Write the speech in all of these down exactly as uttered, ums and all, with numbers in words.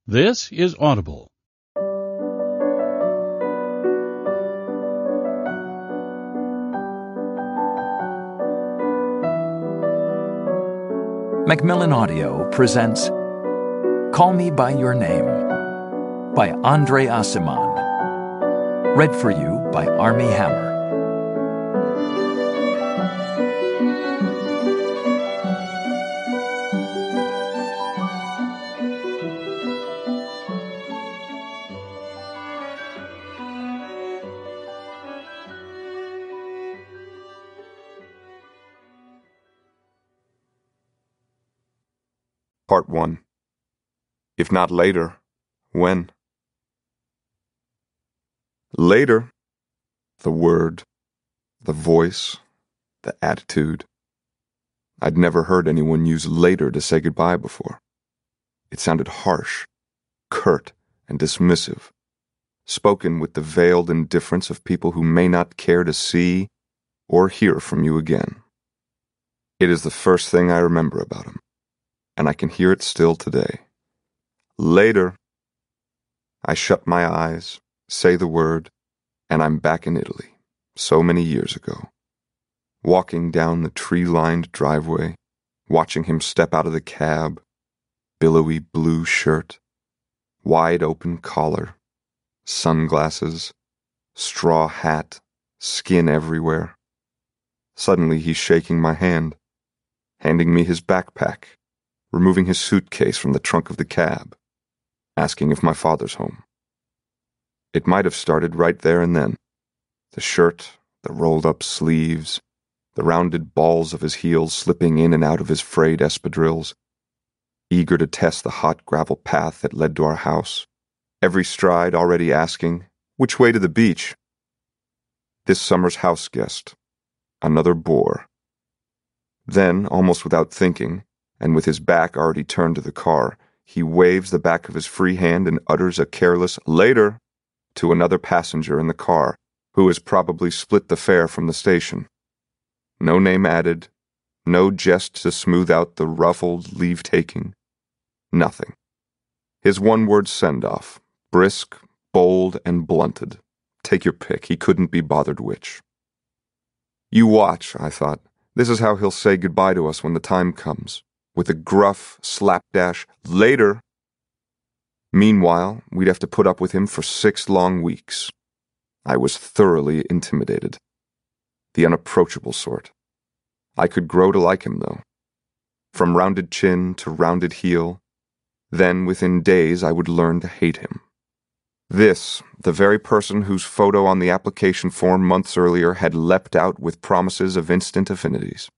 This is Audible. Macmillan Audio presents Call Me By Your Name by Andre Aciman. Read for you by Armie Hammer. Part one. If not later, when? Later. The word, the voice, the attitude. I'd never heard anyone use later to say goodbye before. It sounded harsh, curt, and dismissive, spoken with the veiled indifference of people who may not care to see or hear from you again. It is the first thing I remember about him, and I can hear it still today. Later. I shut my eyes, say the word, and I'm back in Italy, so many years ago. Walking down the tree-lined driveway, watching him step out of the cab, billowy blue shirt, wide open collar, sunglasses, straw hat, skin everywhere. Suddenly he's shaking my hand, handing me his backpack, removing his suitcase from the trunk of the cab, asking if my father's home. It might have started right there and then. The shirt, the rolled-up sleeves, the rounded balls of his heels slipping in and out of his frayed espadrilles, eager to test the hot gravel path that led to our house, every stride already asking, which way to the beach? This summer's house guest, another bore. Then, almost without thinking, and with his back already turned to the car, he waves the back of his free hand and utters a careless "later" to another passenger in the car, who has probably split the fare from the station. No name added, no jest to smooth out the ruffled leave-taking. Nothing. His one-word send-off, brisk, bold, and blunted. Take your pick, he couldn't be bothered which. You watch, I thought. This is how he'll say goodbye to us when the time comes, with a gruff, slapdash, "later." Meanwhile, we'd have to put up with him for six long weeks. I was thoroughly intimidated. The unapproachable sort. I could grow to like him, though. From rounded chin to rounded heel. Then, within days, I would learn to hate him. This, the very person whose photo on the application form months earlier had leapt out with promises of instant affinities.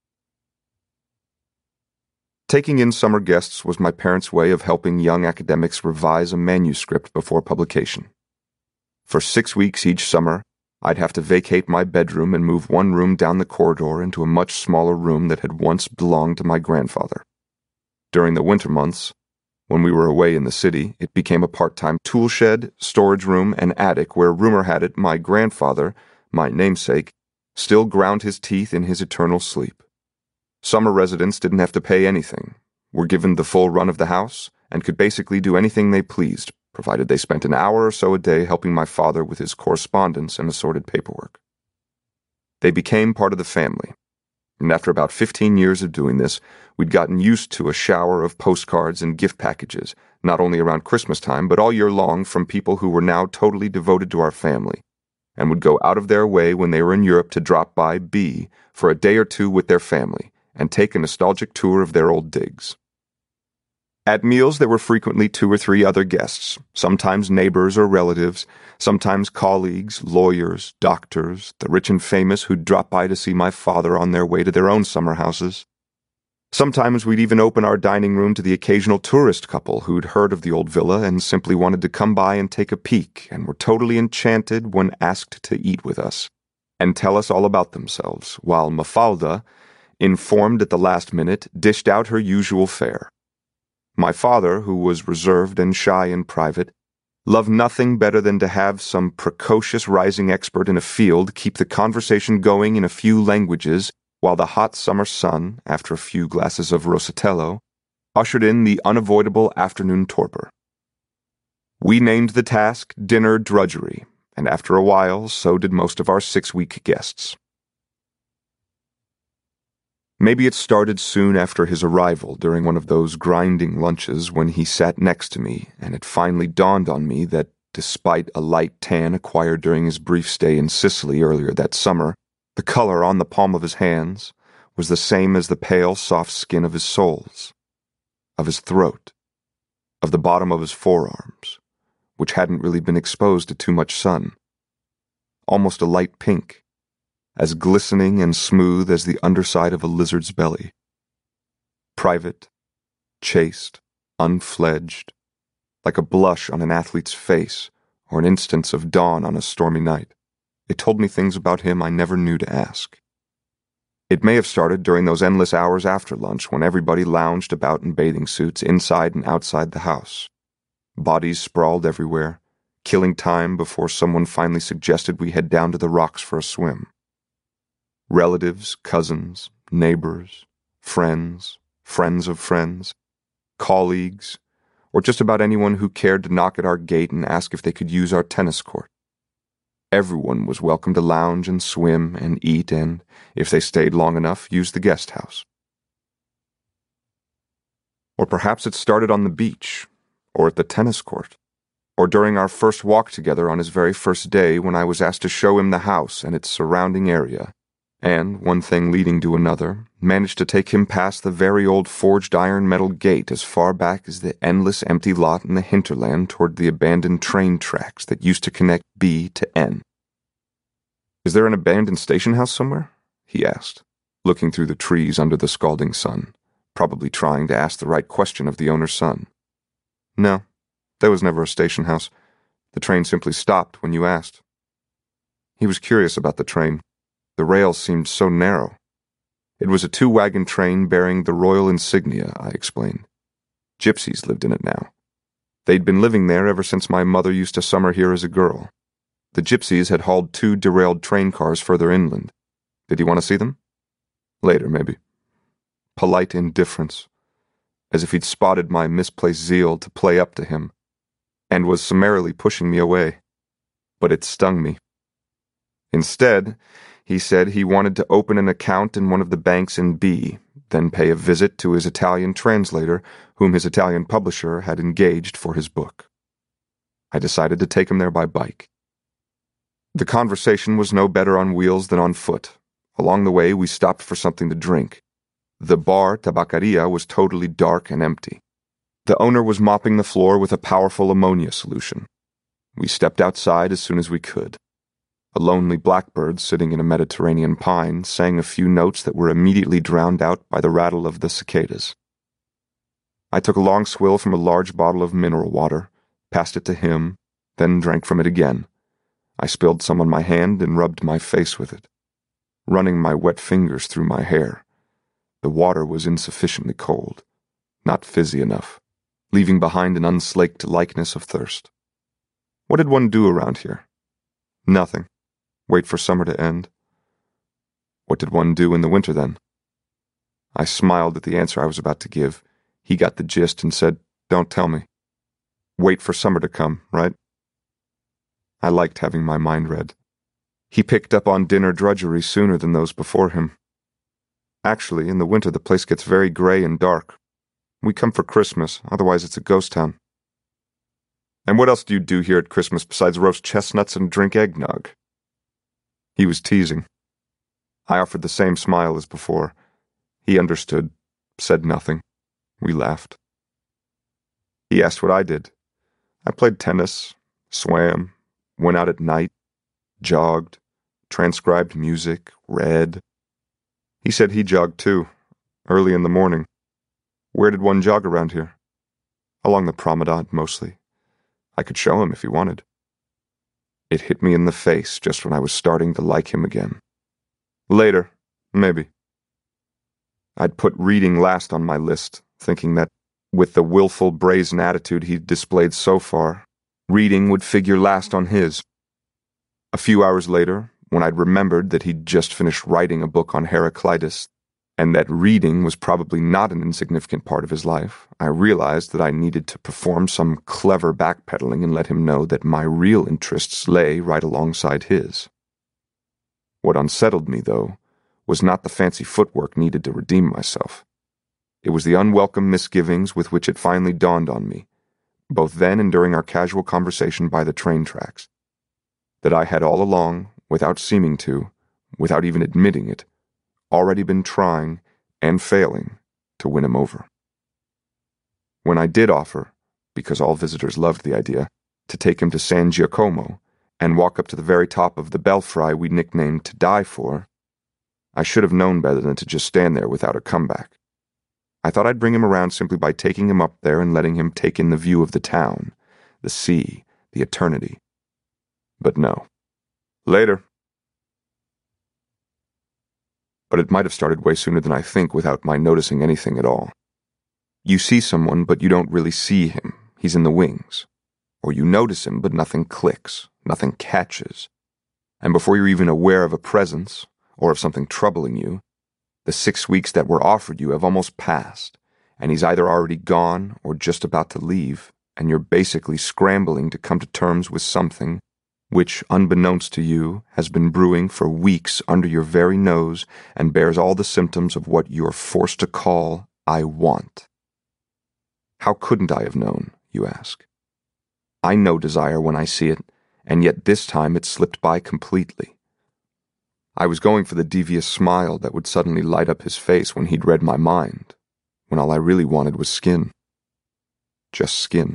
Taking in summer guests was my parents' way of helping young academics revise a manuscript before publication. For six weeks each summer, I'd have to vacate my bedroom and move one room down the corridor into a much smaller room that had once belonged to my grandfather. During the winter months, when we were away in the city, it became a part-time tool shed, storage room, and attic where, rumor had it, my grandfather, my namesake, still ground his teeth in his eternal sleep. Summer residents didn't have to pay anything, were given the full run of the house, and could basically do anything they pleased, provided they spent an hour or so a day helping my father with his correspondence and assorted paperwork. They became part of the family, and after about fifteen years of doing this, we'd gotten used to a shower of postcards and gift packages, not only around Christmas time, but all year long from people who were now totally devoted to our family, and would go out of their way when they were in Europe to drop by B for a day or two with their family, and take a nostalgic tour of their old digs. At meals there were frequently two or three other guests, sometimes neighbors or relatives, sometimes colleagues, lawyers, doctors, the rich and famous who'd drop by to see my father on their way to their own summer houses. Sometimes we'd even open our dining room to the occasional tourist couple who'd heard of the old villa and simply wanted to come by and take a peek and were totally enchanted when asked to eat with us and tell us all about themselves, while Mafalda, informed at the last minute, dished out her usual fare. My father, who was reserved and shy in private, loved nothing better than to have some precocious rising expert in a field keep the conversation going in a few languages while the hot summer sun, after a few glasses of Rosatello, ushered in the unavoidable afternoon torpor. We named the task Dinner Drudgery, and after a while, so did most of our six-week guests. Maybe it started soon after his arrival during one of those grinding lunches when he sat next to me, and it finally dawned on me that, despite a light tan acquired during his brief stay in Sicily earlier that summer, the color on the palm of his hands was the same as the pale, soft skin of his soles, of his throat, of the bottom of his forearms, which hadn't really been exposed to too much sun. Almost a light pink, as glistening and smooth as the underside of a lizard's belly. Private, chaste, unfledged, like a blush on an athlete's face or an instance of dawn on a stormy night. It told me things about him I never knew to ask. It may have started during those endless hours after lunch when everybody lounged about in bathing suits inside and outside the house. Bodies sprawled everywhere, killing time before someone finally suggested we head down to the rocks for a swim. Relatives, cousins, neighbors, friends, friends of friends, colleagues, or just about anyone who cared to knock at our gate and ask if they could use our tennis court. Everyone was welcome to lounge and swim and eat and, if they stayed long enough, use the guest house. Or perhaps it started on the beach, or at the tennis court, or during our first walk together on his very first day when I was asked to show him the house and its surrounding area, and, one thing leading to another, managed to take him past the very old forged iron metal gate as far back as the endless empty lot in the hinterland toward the abandoned train tracks that used to connect B to N. "Is there an abandoned station house somewhere?" he asked, looking through the trees under the scalding sun, probably trying to ask the right question of the owner's son. "No, there was never a station house. The train simply stopped when you asked." He was curious about the train. The rails seemed so narrow. "It was a two-wagon train bearing the royal insignia," I explained. "Gypsies lived in it now. They'd been living there ever since my mother used to summer here as a girl. The gypsies had hauled two derailed train cars further inland. Did you want to see them?" "Later, maybe." Polite indifference, as if he'd spotted my misplaced zeal to play up to him, and was summarily pushing me away. But it stung me. Instead, he said he wanted to open an account in one of the banks in B, then pay a visit to his Italian translator, whom his Italian publisher had engaged for his book. I decided to take him there by bike. The conversation was no better on wheels than on foot. Along the way, we stopped for something to drink. The bar, Tabaccaria, was totally dark and empty. The owner was mopping the floor with a powerful ammonia solution. We stepped outside as soon as we could. A lonely blackbird sitting in a Mediterranean pine sang a few notes that were immediately drowned out by the rattle of the cicadas. I took a long swill from a large bottle of mineral water, passed it to him, then drank from it again. I spilled some on my hand and rubbed my face with it, running my wet fingers through my hair. The water was insufficiently cold, not fizzy enough, leaving behind an unslaked likeness of thirst. What did one do around here? Nothing. Wait for summer to end. What did one do in the winter then? I smiled at the answer I was about to give. He got the gist and said, "Don't tell me. Wait for summer to come, right?" I liked having my mind read. He picked up on dinner drudgery sooner than those before him. "Actually, in the winter the place gets very gray and dark. We come for Christmas, otherwise it's a ghost town." "And what else do you do here at Christmas besides roast chestnuts and drink eggnog?" He was teasing. I offered the same smile as before. He understood, said nothing. We laughed. He asked what I did. I played tennis, swam, went out at night, jogged, transcribed music, read. He said he jogged too, early in the morning. Where did one jog around here? Along the promenade, mostly. I could show him if he wanted. It hit me in the face just when I was starting to like him again. Later, maybe. I'd put reading last on my list, thinking that, with the willful, brazen attitude he'd displayed so far, reading would figure last on his. A few hours later, when I'd remembered that he'd just finished writing a book on Heraclitus, and that reading was probably not an insignificant part of his life, I realized that I needed to perform some clever backpedaling and let him know that my real interests lay right alongside his. What unsettled me, though, was not the fancy footwork needed to redeem myself. It was the unwelcome misgivings with which it finally dawned on me, both then and during our casual conversation by the train tracks, that I had all along, without seeming to, without even admitting it, already been trying, and failing, to win him over. When I did offer, because all visitors loved the idea, to take him to San Giacomo and walk up to the very top of the belfry we nicknamed To Die For, I should have known better than to just stand there without a comeback. I thought I'd bring him around simply by taking him up there and letting him take in the view of the town, the sea, the eternity. But no. Later. But it might have started way sooner than I think without my noticing anything at all. You see someone, but you don't really see him. He's in the wings. Or you notice him, but nothing clicks, nothing catches. And before you're even aware of a presence, or of something troubling you, the six weeks that were offered you have almost passed, and he's either already gone or just about to leave, and you're basically scrambling to come to terms with something which, unbeknownst to you, has been brewing for weeks under your very nose and bears all the symptoms of what you're forced to call, I want. How couldn't I have known, you ask? I know desire when I see it, and yet this time it slipped by completely. I was going for the devious smile that would suddenly light up his face when he'd read my mind, when all I really wanted was skin. Just skin.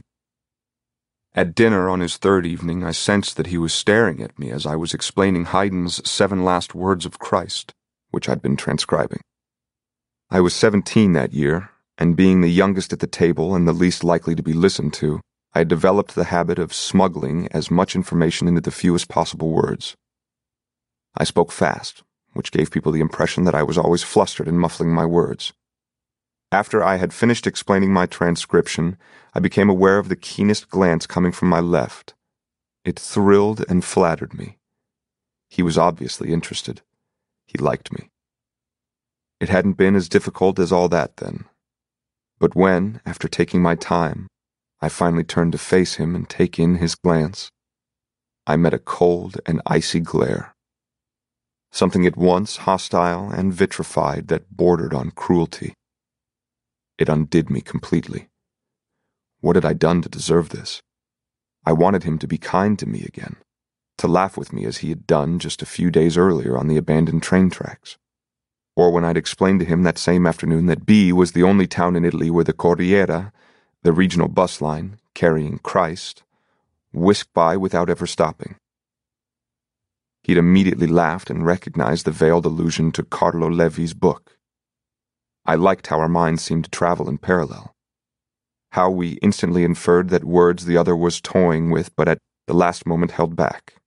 At dinner on his third evening, I sensed that he was staring at me as I was explaining Haydn's Seven Last Words of Christ, which I'd been transcribing. I was seventeen that year, and being the youngest at the table and the least likely to be listened to, I had developed the habit of smuggling as much information into the fewest possible words. I spoke fast, which gave people the impression that I was always flustered and muffling my words. After I had finished explaining my transcription, I became aware of the keenest glance coming from my left. It thrilled and flattered me. He was obviously interested. He liked me. It hadn't been as difficult as all that then. But when, after taking my time, I finally turned to face him and take in his glance, I met a cold and icy glare. Something at once hostile and vitrified that bordered on cruelty. It undid me completely. What had I done to deserve this? I wanted him to be kind to me again, to laugh with me as he had done just a few days earlier on the abandoned train tracks. Or when I'd explained to him that same afternoon that B was the only town in Italy where the Corriere, the regional bus line, carrying Christ, whisked by without ever stopping. He'd immediately laughed and recognized the veiled allusion to Carlo Levi's book. I liked how our minds seemed to travel in parallel. How we instantly inferred that words the other was toying with but at the last moment held back.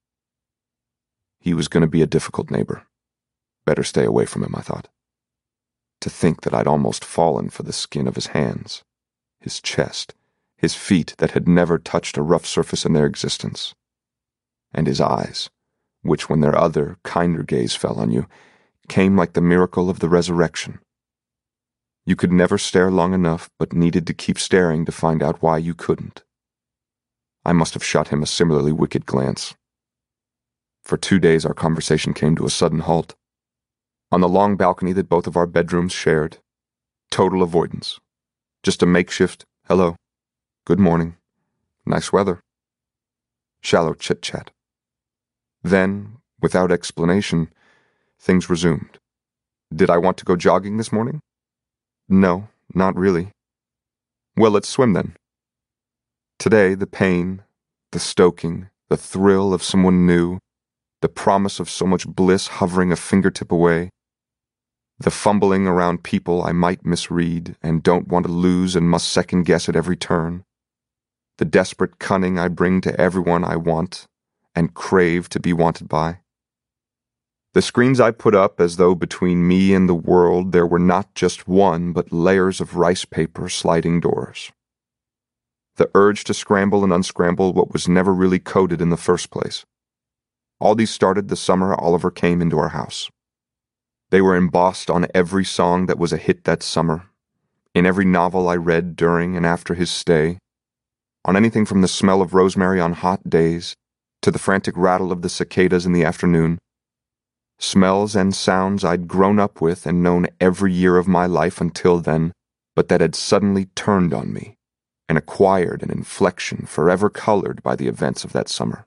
He was going to be a difficult neighbor. Better stay away from him, I thought. To think that I'd almost fallen for the skin of his hands, his chest, his feet that had never touched a rough surface in their existence, and his eyes, which, when their other, kinder gaze fell on you, came like the miracle of the resurrection. You could never stare long enough, but needed to keep staring to find out why you couldn't. I must have shot him a similarly wicked glance. For two days our conversation came to a sudden halt. On the long balcony that both of our bedrooms shared, total avoidance. Just a makeshift, hello, good morning, nice weather. Shallow chit-chat. Then, without explanation, things resumed. Did I want to go jogging this morning? No, not really. Well, let's swim then. Today, the pain, the stoking, the thrill of someone new, the promise of so much bliss hovering a fingertip away, the fumbling around people I might misread and don't want to lose and must second-guess at every turn, the desperate cunning I bring to everyone I want and crave to be wanted by. The screens I put up as though between me and the world there were not just one but layers of rice paper sliding doors. The urge to scramble and unscramble what was never really coded in the first place. All these started the summer Oliver came into our house. They were embossed on every song that was a hit that summer, in every novel I read during and after his stay, on anything from the smell of rosemary on hot days to the frantic rattle of the cicadas in the afternoon. Smells and sounds I'd grown up with and known every year of my life until then, but that had suddenly turned on me and acquired an inflection forever colored by the events of that summer.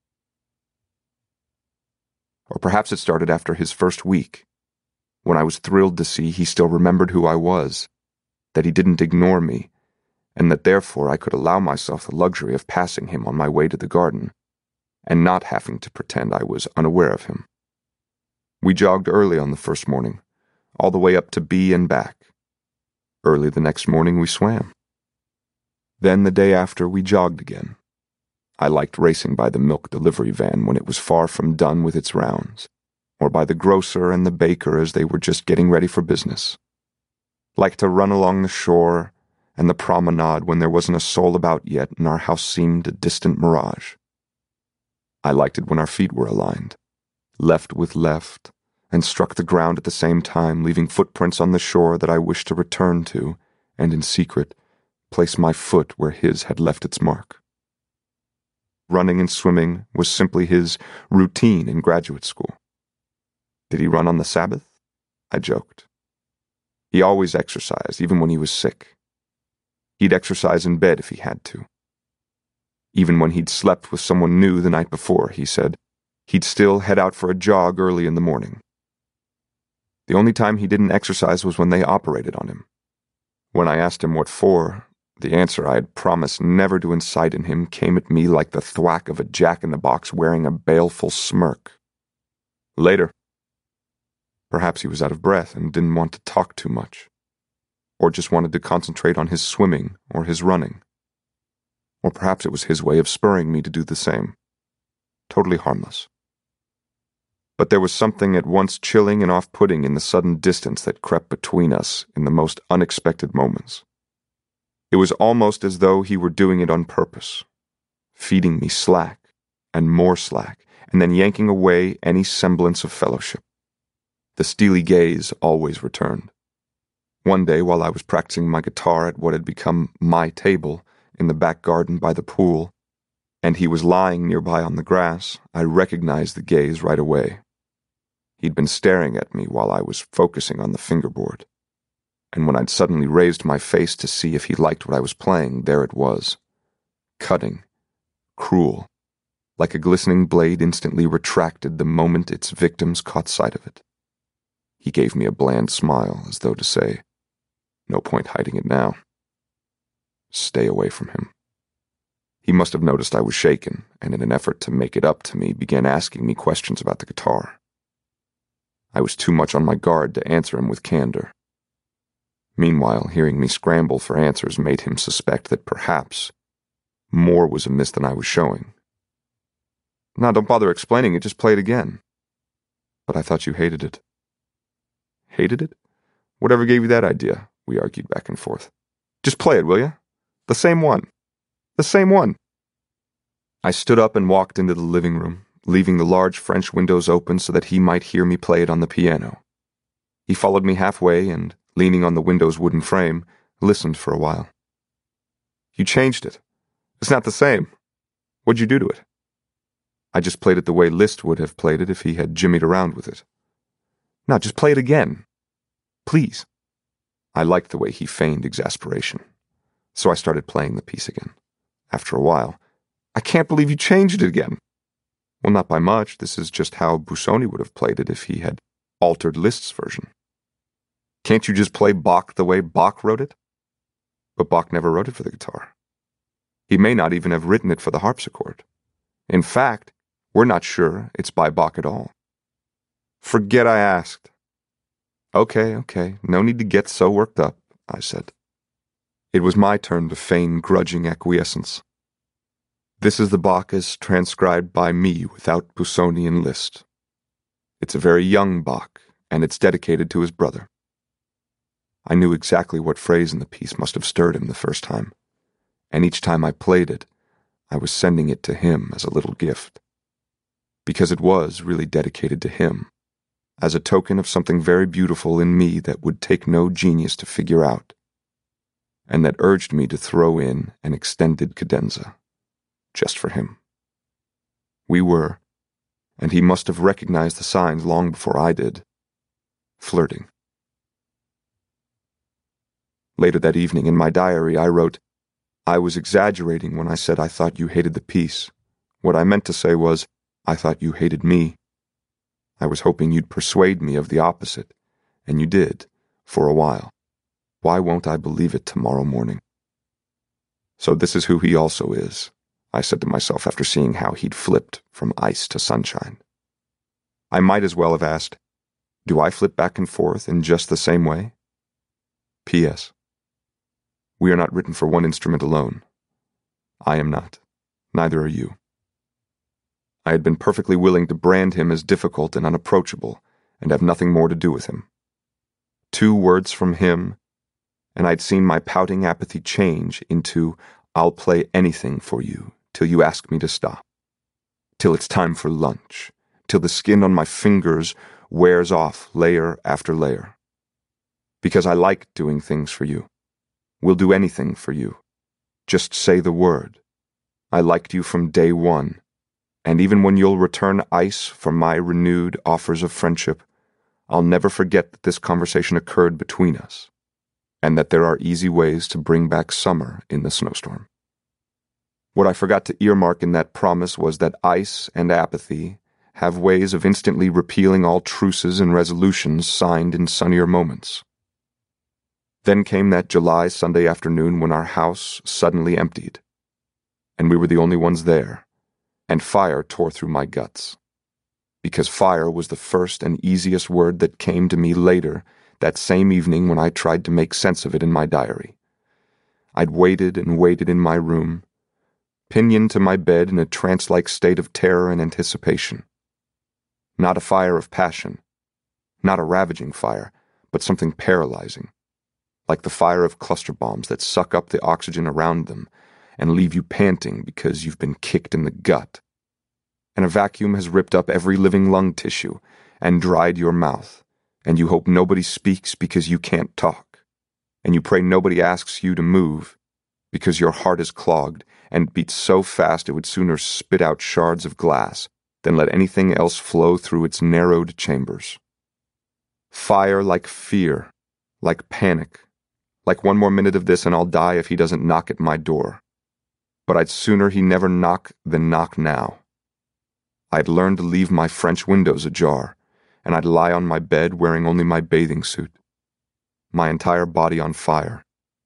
Or perhaps it started after his first week, when I was thrilled to see he still remembered who I was, that he didn't ignore me, and that therefore I could allow myself the luxury of passing him on my way to the garden, and not having to pretend I was unaware of him. We jogged early on the first morning, all the way up to B and back. Early the next morning we swam. Then the day after we jogged again. I liked racing by the milk delivery van when it was far from done with its rounds, or by the grocer and the baker as they were just getting ready for business. Liked to run along the shore and the promenade when there wasn't a soul about yet and our house seemed a distant mirage. I liked it when our feet were aligned, left with left, and struck the ground at the same time, leaving footprints on the shore that I wished to return to, and in secret, place my foot where his had left its mark. Running and swimming was simply his routine in graduate school. Did he run on the Sabbath? I joked. He always exercised, even when he was sick. He'd exercise in bed if he had to. Even when he'd slept with someone new the night before, he said, he'd still head out for a jog early in the morning. The only time he didn't exercise was when they operated on him. When I asked him what for, the answer I had promised never to incite in him came at me like the thwack of a jack-in-the-box wearing a baleful smirk. Later. Perhaps he was out of breath and didn't want to talk too much, or just wanted to concentrate on his swimming or his running. Or perhaps it was his way of spurring me to do the same. Totally harmless. But there was something at once chilling and off-putting in the sudden distance that crept between us in the most unexpected moments. It was almost as though he were doing it on purpose, feeding me slack and more slack, and then yanking away any semblance of fellowship. The steely gaze always returned. One day, while I was practicing my guitar at what had become my table in the back garden by the pool, and he was lying nearby on the grass, I recognized the gaze right away. He'd been staring at me while I was focusing on the fingerboard. And when I'd suddenly raised my face to see if he liked what I was playing, there it was. Cutting. Cruel. Like a glistening blade instantly retracted the moment its victims caught sight of it. He gave me a bland smile, as though to say, no point hiding it now. Stay away from him. He must have noticed I was shaken, and in an effort to make it up to me, began asking me questions about the guitar. I was too much on my guard to answer him with candor. Meanwhile, hearing me scramble for answers made him suspect that perhaps more was amiss than I was showing. "No, don't bother explaining it, just play it again." "But I thought you hated it." "Hated it? Whatever gave you that idea?" we argued back and forth. "Just play it, will you? The same one. The same one." I stood up and walked into the living room, leaving the large French windows open so that he might hear me play it on the piano. He followed me halfway and, leaning on the window's wooden frame, listened for a while. "You changed it. It's not the same. What'd you do to it?" "I just played it the way Liszt would have played it if he had jimmied around with it." "Now, just play it again. Please." I liked the way he feigned exasperation, so I started playing the piece again. After a while, "I can't believe you changed it again." "Well, not by much. This is just how Busoni would have played it if he had altered Liszt's version." "Can't you just play Bach the way Bach wrote it?" "But Bach never wrote it for the guitar. He may not even have written it for the harpsichord. In fact, we're not sure it's by Bach at all." "Forget I asked." "Okay, okay, no need to get so worked up," I said. It was my turn to feign grudging acquiescence. "This is the Bach as transcribed by me without Busoni and Liszt. It's a very young Bach, and it's dedicated to his brother." I knew exactly what phrase in the piece must have stirred him the first time, and each time I played it, I was sending it to him as a little gift. Because it was really dedicated to him, as a token of something very beautiful in me that would take no genius to figure out, and that urged me to throw in an extended cadenza, just for him. We were, and he must have recognized the signs long before I did, flirting. Later that evening, in my diary, I wrote, "I was exaggerating when I said I thought you hated the piece. What I meant to say was, I thought you hated me. I was hoping you'd persuade me of the opposite, and you did, for a while. Why won't I believe it tomorrow morning?" So this is who he also is, I said to myself after seeing how he'd flipped from ice to sunshine. I might as well have asked, do I flip back and forth in just the same way? P S. We are not written for one instrument alone. I am not. Neither are you. I had been perfectly willing to brand him as difficult and unapproachable, and have nothing more to do with him. Two words from him, and I'd seen my pouting apathy change into, I'll play anything for you till you ask me to stop, till it's time for lunch, till the skin on my fingers wears off layer after layer. Because I like doing things for you. Will do anything for you. Just say the word. I liked you from day one, and even when you'll return ice for my renewed offers of friendship, I'll never forget that this conversation occurred between us, and that there are easy ways to bring back summer in the snowstorm. What I forgot to earmark in that promise was that ice and apathy have ways of instantly repealing all truces and resolutions signed in sunnier moments. Then came that July Sunday afternoon when our house suddenly emptied, and we were the only ones there, and fire tore through my guts. Because fire was the first and easiest word that came to me later that same evening when I tried to make sense of it in my diary. I'd waited and waited in my room, pinioned to my bed in a trance-like state of terror and anticipation. Not a fire of passion, not a ravaging fire, but something paralyzing, like the fire of cluster bombs that suck up the oxygen around them and leave you panting because you've been kicked in the gut. And a vacuum has ripped up every living lung tissue and dried your mouth, and you hope nobody speaks because you can't talk, and you pray nobody asks you to move because your heart is clogged and beats so fast it would sooner spit out shards of glass than let anything else flow through its narrowed chambers. Fire like fear, like panic, like one more minute of this and I'll die if he doesn't knock at my door. But I'd sooner he never knock than knock now. I'd learned to leave my French windows ajar, and I'd lie on my bed wearing only my bathing suit, my entire body on fire.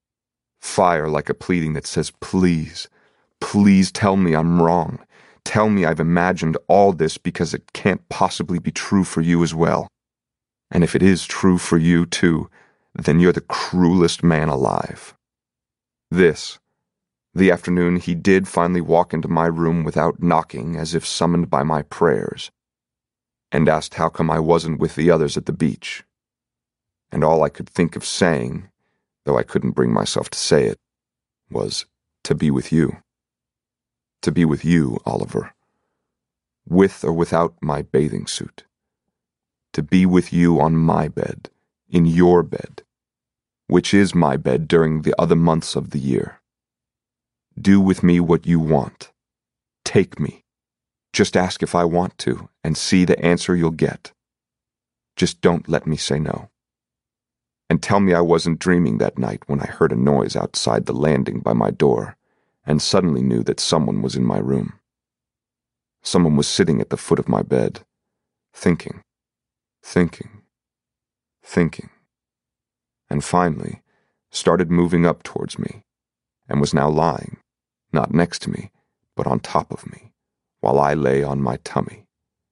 Fire like a pleading that says, please, please tell me I'm wrong. Tell me I've imagined all this because it can't possibly be true for you as well. And if it is true for you too, then you're the cruelest man alive. This, the afternoon he did finally walk into my room without knocking, as if summoned by my prayers, and asked how come I wasn't with the others at the beach. And all I could think of saying, though I couldn't bring myself to say it, was to be with you. To be with you, Oliver. With or without my bathing suit. To be with you on my bed, in your bed, which is my bed during the other months of the year. Do with me what you want. Take me. Just ask if I want to, and see the answer you'll get. Just don't let me say no. And tell me I wasn't dreaming that night when I heard a noise outside the landing by my door, and suddenly knew that someone was in my room. Someone was sitting at the foot of my bed, thinking, thinking, thinking, and finally started moving up towards me, and was now lying, not next to me, but on top of me, while I lay on my tummy.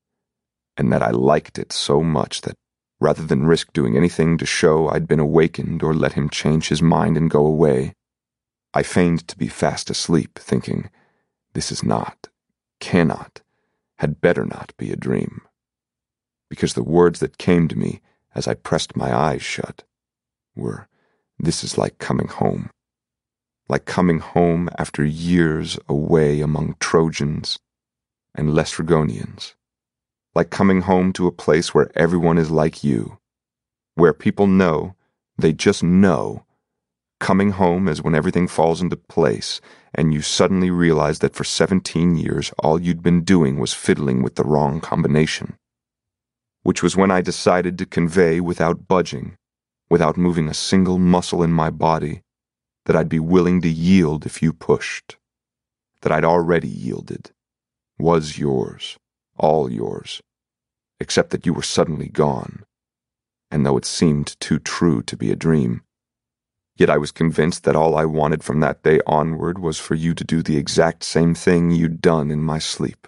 And that I liked it so much that, rather than risk doing anything to show I'd been awakened or let him change his mind and go away, I feigned to be fast asleep, thinking, this is not, cannot, had better not be a dream. Because the words that came to me as I pressed my eyes shut were, this is like coming home. Like coming home after years away among Trojans and Laestrygonians. like coming home to a place where everyone is like you, where people know, they just know. Coming home is when everything falls into place and you suddenly realize that for seventeen years all you'd been doing was fiddling with the wrong combination. Which was when I decided to convey without budging, without moving a single muscle in my body, that I'd be willing to yield if you pushed, that I'd already yielded, was yours, all yours, except that you were suddenly gone, and though it seemed too true to be a dream, yet I was convinced that all I wanted from that day onward was for you to do the exact same thing you'd done in my sleep.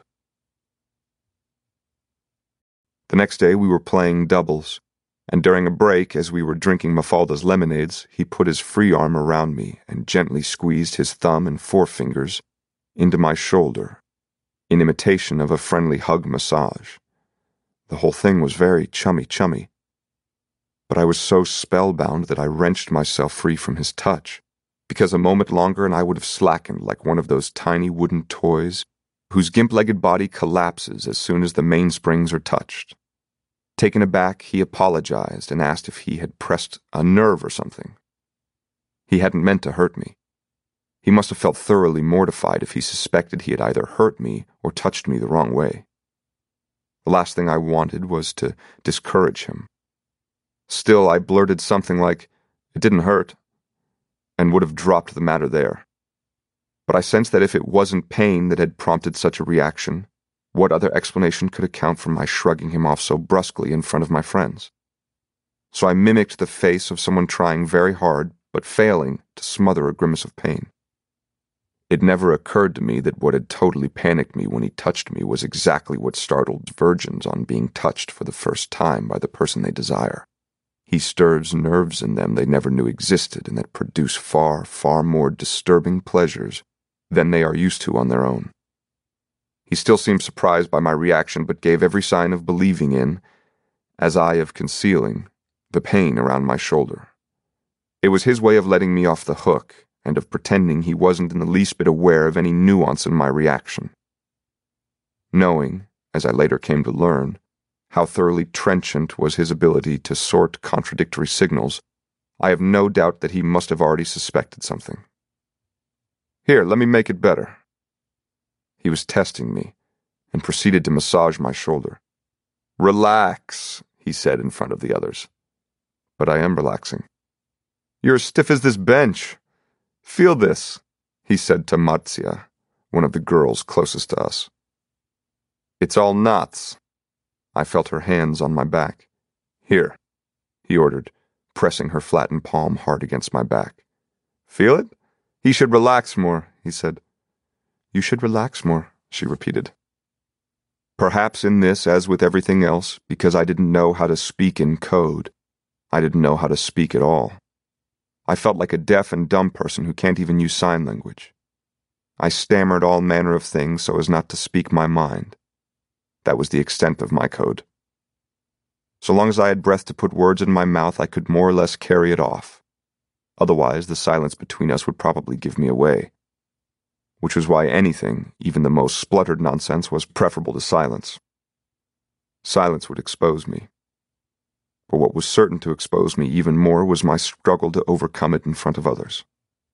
The next day we were playing doubles, and during a break, as we were drinking Mafalda's lemonades, he put his free arm around me and gently squeezed his thumb and forefingers into my shoulder, in imitation of a friendly hug massage. The whole thing was very chummy-chummy. But I was so spellbound that I wrenched myself free from his touch, because a moment longer and I would have slackened like one of those tiny wooden toys whose gimp-legged body collapses as soon as the mainsprings are touched. Taken aback, he apologized and asked if he had pressed a nerve or something. He hadn't meant to hurt me. He must have felt thoroughly mortified if he suspected he had either hurt me or touched me the wrong way. The last thing I wanted was to discourage him. Still, I blurted something like, "It didn't hurt," and would have dropped the matter there. But I sensed that if it wasn't pain that had prompted such a reaction, what other explanation could account for my shrugging him off so brusquely in front of my friends? So I mimicked the face of someone trying very hard, but failing, to smother a grimace of pain. It never occurred to me that what had totally panicked me when he touched me was exactly what startled virgins on being touched for the first time by the person they desire. He stirs nerves in them they never knew existed and that produce far, far more disturbing pleasures than they are used to on their own. He still seemed surprised by my reaction, but gave every sign of believing in, as I of concealing, the pain around my shoulder. It was his way of letting me off the hook, and of pretending he wasn't in the least bit aware of any nuance in my reaction. Knowing, as I later came to learn, how thoroughly trenchant was his ability to sort contradictory signals, I have no doubt that he must have already suspected something. "Here, let me make it better." He was testing me, and proceeded to massage my shoulder. "Relax," he said in front of the others. But I am relaxing. "You're as stiff as this bench. Feel this," he said to Marzia, one of the girls closest to us. "It's all knots." I felt her hands on my back. "Here," he ordered, pressing her flattened palm hard against my back. "Feel it? He should relax more," he said. "You should relax more," she repeated. Perhaps in this, as with everything else, because I didn't know how to speak in code, I didn't know how to speak at all. I felt like a deaf and dumb person who can't even use sign language. I stammered all manner of things so as not to speak my mind. That was the extent of my code. So long as I had breath to put words in my mouth, I could more or less carry it off. Otherwise, the silence between us would probably give me away. Which was why anything, even the most spluttered nonsense, was preferable to silence. Silence would expose me. But what was certain to expose me even more was my struggle to overcome it in front of others.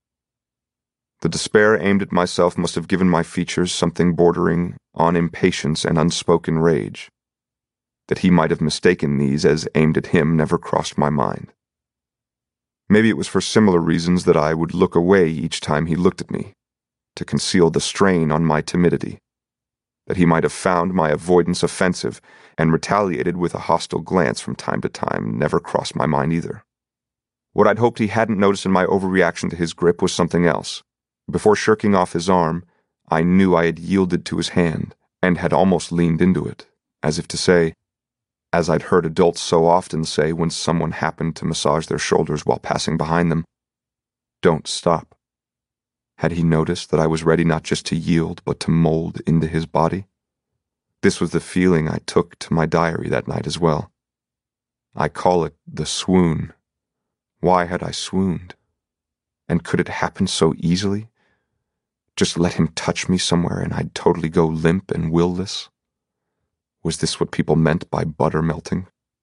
The despair aimed at myself must have given my features something bordering on impatience and unspoken rage. That he might have mistaken these as aimed at him never crossed my mind. Maybe it was for similar reasons that I would look away each time he looked at me, to conceal the strain on my timidity, that he might have found my avoidance offensive and retaliated with a hostile glance from time to time never crossed my mind either. What I'd hoped he hadn't noticed in my overreaction to his grip was something else. Before shirking off his arm, I knew I had yielded to his hand and had almost leaned into it, as if to say, as I'd heard adults so often say when someone happened to massage their shoulders while passing behind them, "Don't stop." Had he noticed that I was ready not just to yield, but to mold into his body? This was the feeling I took to my diary that night as well. I call it the swoon. Why had I swooned? And could it happen so easily? Just let him touch me somewhere and I'd totally go limp and will-less? Was this what people meant by butter melting?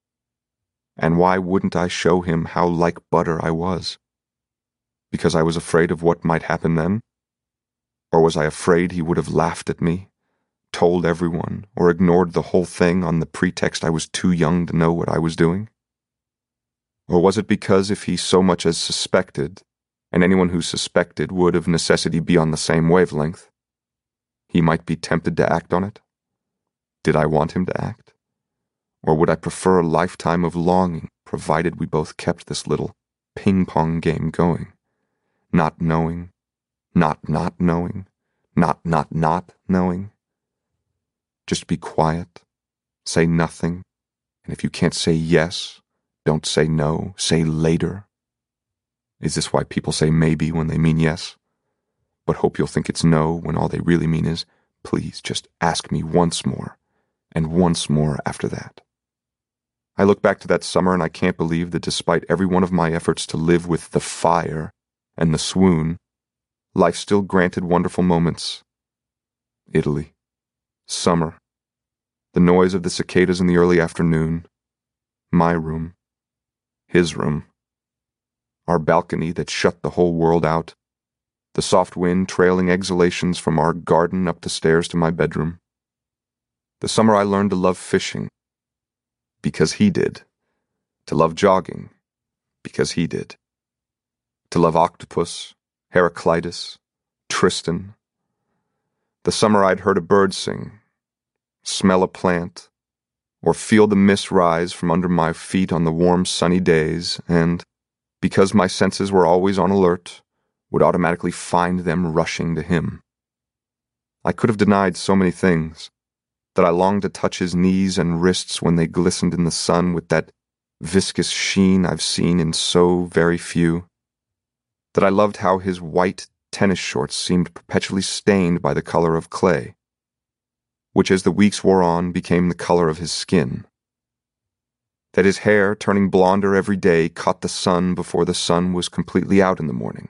And why wouldn't I show him how like butter I was? Because I was afraid of what might happen then? Or was I afraid he would have laughed at me, told everyone, or ignored the whole thing on the pretext I was too young to know what I was doing? Or was it because if he so much as suspected, and anyone who suspected would of necessity be on the same wavelength, he might be tempted to act on it? Did I want him to act? Or would I prefer a lifetime of longing, provided we both kept this little ping-pong game going? Not knowing, not not knowing, not not not knowing. Just be quiet, say nothing, and if you can't say yes, don't say no, say later. Is this why people say maybe when they mean yes, but hope you'll think it's no when all they really mean is, please just ask me once more, and once more after that? I look back to that summer and I can't believe that despite every one of my efforts to live with the fire and the swoon, life still granted wonderful moments. Italy. Summer. The noise of the cicadas in the early afternoon. My room. His room. Our balcony that shut the whole world out. The soft wind trailing exhalations from our garden up the stairs to my bedroom. The summer I learned to love fishing. Because he did. To love jogging. Because he did. To love octopus, Heraclitus, Tristan. The summer I'd heard a bird sing, smell a plant, or feel the mist rise from under my feet on the warm sunny days, and, because my senses were always on alert, would automatically find them rushing to him. I could have denied so many things, that I longed to touch his knees and wrists when they glistened in the sun with that viscous sheen I've seen in so very few, that I loved how his white tennis shorts seemed perpetually stained by the color of clay, which as the weeks wore on became the color of his skin, that his hair, turning blonder every day, caught the sun before the sun was completely out in the morning,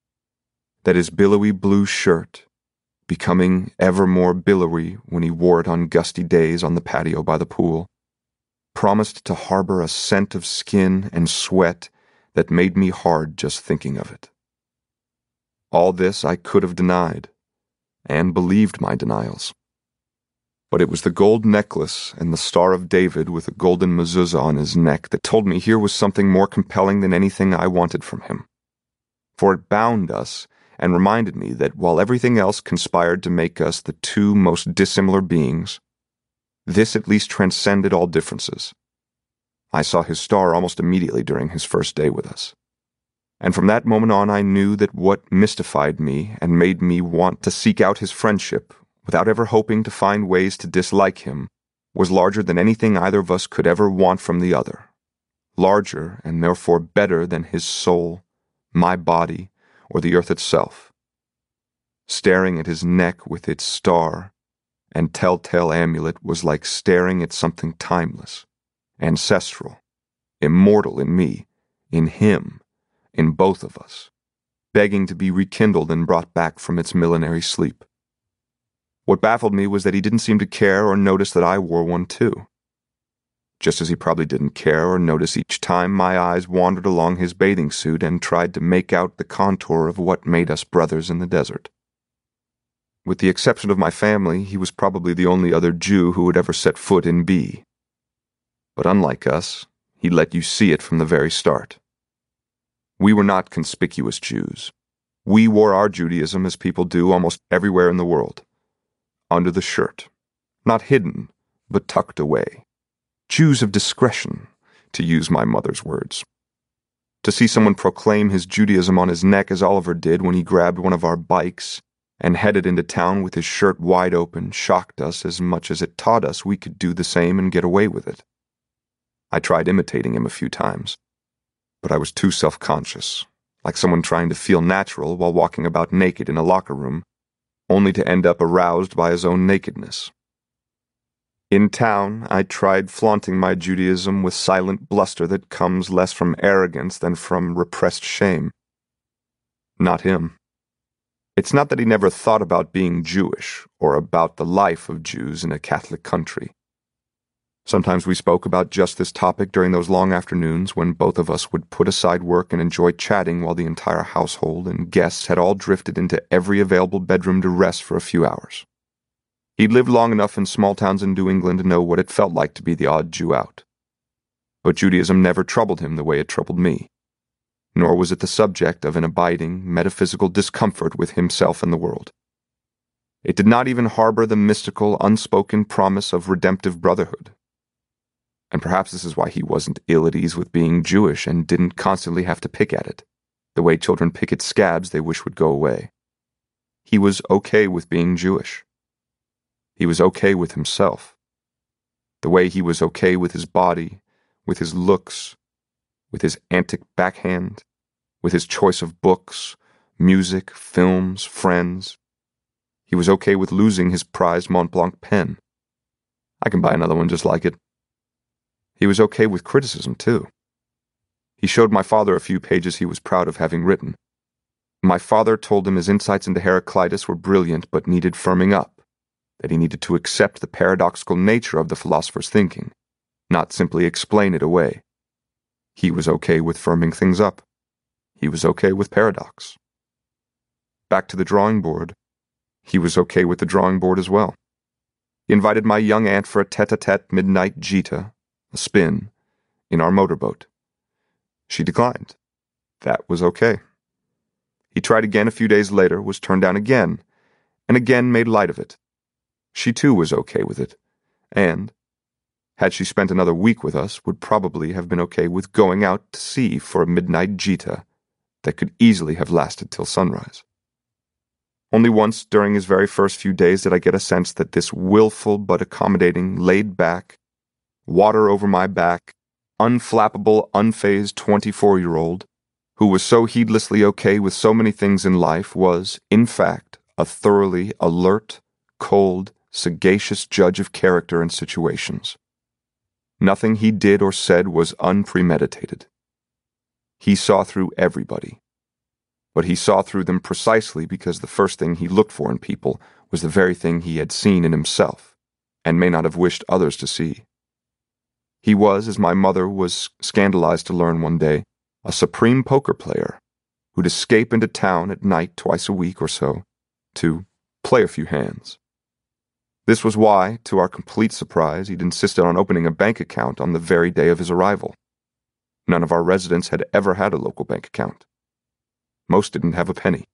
that his billowy blue shirt, becoming ever more billowy when he wore it on gusty days on the patio by the pool, promised to harbor a scent of skin and sweat that made me hard just thinking of it. All this I could have denied, and believed my denials. But it was the gold necklace and the Star of David with a golden mezuzah on his neck that told me here was something more compelling than anything I wanted from him. For it bound us and reminded me that while everything else conspired to make us the two most dissimilar beings, this at least transcended all differences. I saw his star almost immediately during his first day with us. And from that moment on I knew that what mystified me and made me want to seek out his friendship, without ever hoping to find ways to dislike him, was larger than anything either of us could ever want from the other. Larger, and therefore better than his soul, my body, or the earth itself. Staring at his neck with its star and telltale amulet was like staring at something timeless, ancestral, immortal in me, in him, in both of us, begging to be rekindled and brought back from its millenary sleep. What baffled me was that he didn't seem to care or notice that I wore one too. Just as he probably didn't care or notice each time my eyes wandered along his bathing suit and tried to make out the contour of what made us brothers in the desert. With the exception of my family, he was probably the only other Jew who had ever set foot in B. But unlike us, he let you see it from the very start. We were not conspicuous Jews. We wore our Judaism as people do almost everywhere in the world. Under the shirt. Not hidden, but tucked away. Jews of discretion, to use my mother's words. To see someone proclaim his Judaism on his neck as Oliver did when he grabbed one of our bikes and headed into town with his shirt wide open shocked us as much as it taught us we could do the same and get away with it. I tried imitating him a few times, but I was too self-conscious, like someone trying to feel natural while walking about naked in a locker room, only to end up aroused by his own nakedness. In town, I tried flaunting my Judaism with silent bluster that comes less from arrogance than from repressed shame. Not him. It's not that he never thought about being Jewish or about the life of Jews in a Catholic country. Sometimes we spoke about just this topic during those long afternoons when both of us would put aside work and enjoy chatting while the entire household and guests had all drifted into every available bedroom to rest for a few hours. He'd lived long enough in small towns in New England to know what it felt like to be the odd Jew out. But Judaism never troubled him the way it troubled me, nor was it the subject of an abiding, metaphysical discomfort with himself and the world. It did not even harbor the mystical, unspoken promise of redemptive brotherhood. And perhaps this is why he wasn't ill at ease with being Jewish and didn't constantly have to pick at it, the way children pick at scabs they wish would go away. He was okay with being Jewish. He was okay with himself, the way he was okay with his body, with his looks, with his antic backhand, with his choice of books, music, films, friends. He was okay with losing his prized Mont Blanc pen. I can buy another one just like it. He was okay with criticism, too. He showed my father a few pages he was proud of having written. My father told him his insights into Heraclitus were brilliant but needed firming up, that he needed to accept the paradoxical nature of the philosopher's thinking, not simply explain it away. He was okay with firming things up. He was okay with paradox. Back to the drawing board. He was okay with the drawing board as well. He invited my young aunt for a tete-a-tete midnight gita, a spin, in our motorboat. She declined. That was okay. He tried again a few days later, was turned down again, and again made light of it. She too was okay with it, and, had she spent another week with us, would probably have been okay with going out to sea for a midnight gita that could easily have lasted till sunrise. Only once during his very first few days did I get a sense that this willful but accommodating, laid-back, water-over-my-back, unflappable, unfazed twenty-four-year-old, who was so heedlessly okay with so many things in life, was, in fact, a thoroughly alert, cold, sagacious judge of character and situations. Nothing he did or said was unpremeditated. He saw through everybody. But he saw through them precisely because the first thing he looked for in people was the very thing he had seen in himself, and may not have wished others to see. He was, as my mother was scandalized to learn one day, a supreme poker player who'd escape into town at night twice a week or so to play a few hands. This was why, to our complete surprise, he'd insisted on opening a bank account on the very day of his arrival. None of our residents had ever had a local bank account. Most didn't have a penny.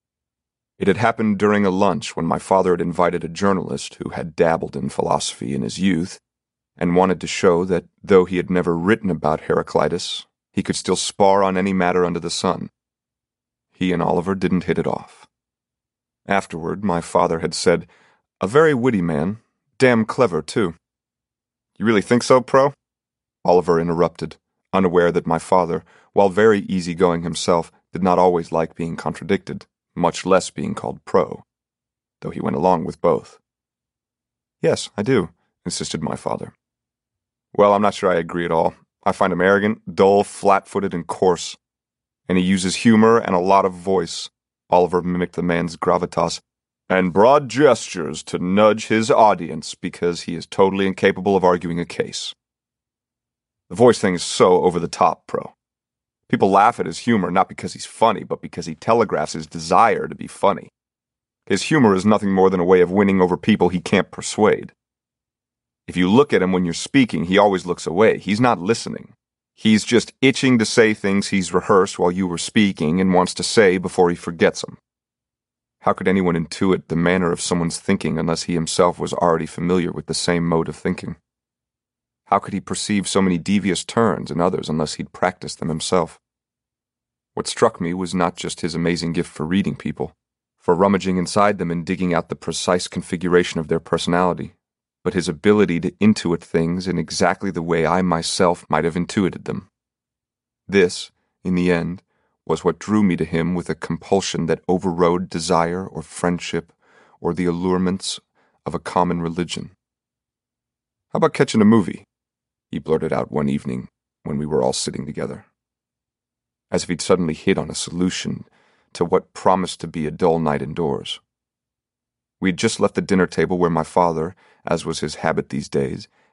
It had happened during a lunch when my father had invited a journalist who had dabbled in philosophy in his youth and wanted to show that, though he had never written about Heraclitus, he could still spar on any matter under the sun. He and Oliver didn't hit it off. Afterward, my father had said, "A very witty man, damn clever, too." "You really think so, Pro?" Oliver interrupted, unaware that my father, while very easygoing himself, did not always like being contradicted, much less being called Pro, though he went along with both. "Yes, I do," insisted my father. "Well, I'm not sure I agree at all. I find him arrogant, dull, flat-footed, and coarse. And he uses humor and a lot of voice," Oliver mimicked the man's gravitas, "and broad gestures to nudge his audience because he is totally incapable of arguing a case. The voice thing is so over the top, Pro. People laugh at his humor not because he's funny, but because he telegraphs his desire to be funny. His humor is nothing more than a way of winning over people he can't persuade. If you look at him when you're speaking, he always looks away. He's not listening. He's just itching to say things he's rehearsed while you were speaking and wants to say before he forgets them. How could anyone intuit the manner of someone's thinking unless he himself was already familiar with the same mode of thinking? How could he perceive so many devious turns in others unless he'd practiced them himself? What struck me was not just his amazing gift for reading people, for rummaging inside them and digging out the precise configuration of their personality, but his ability to intuit things in exactly the way I myself might have intuited them. This, in the end, was what drew me to him with a compulsion that overrode desire or friendship or the allurements of a common religion. "How about catching a movie?" he blurted out one evening when we were all sitting together. As if he'd suddenly hit on a solution to what promised to be a dull night indoors. We had just left the dinner table where my father, as was his habit these days,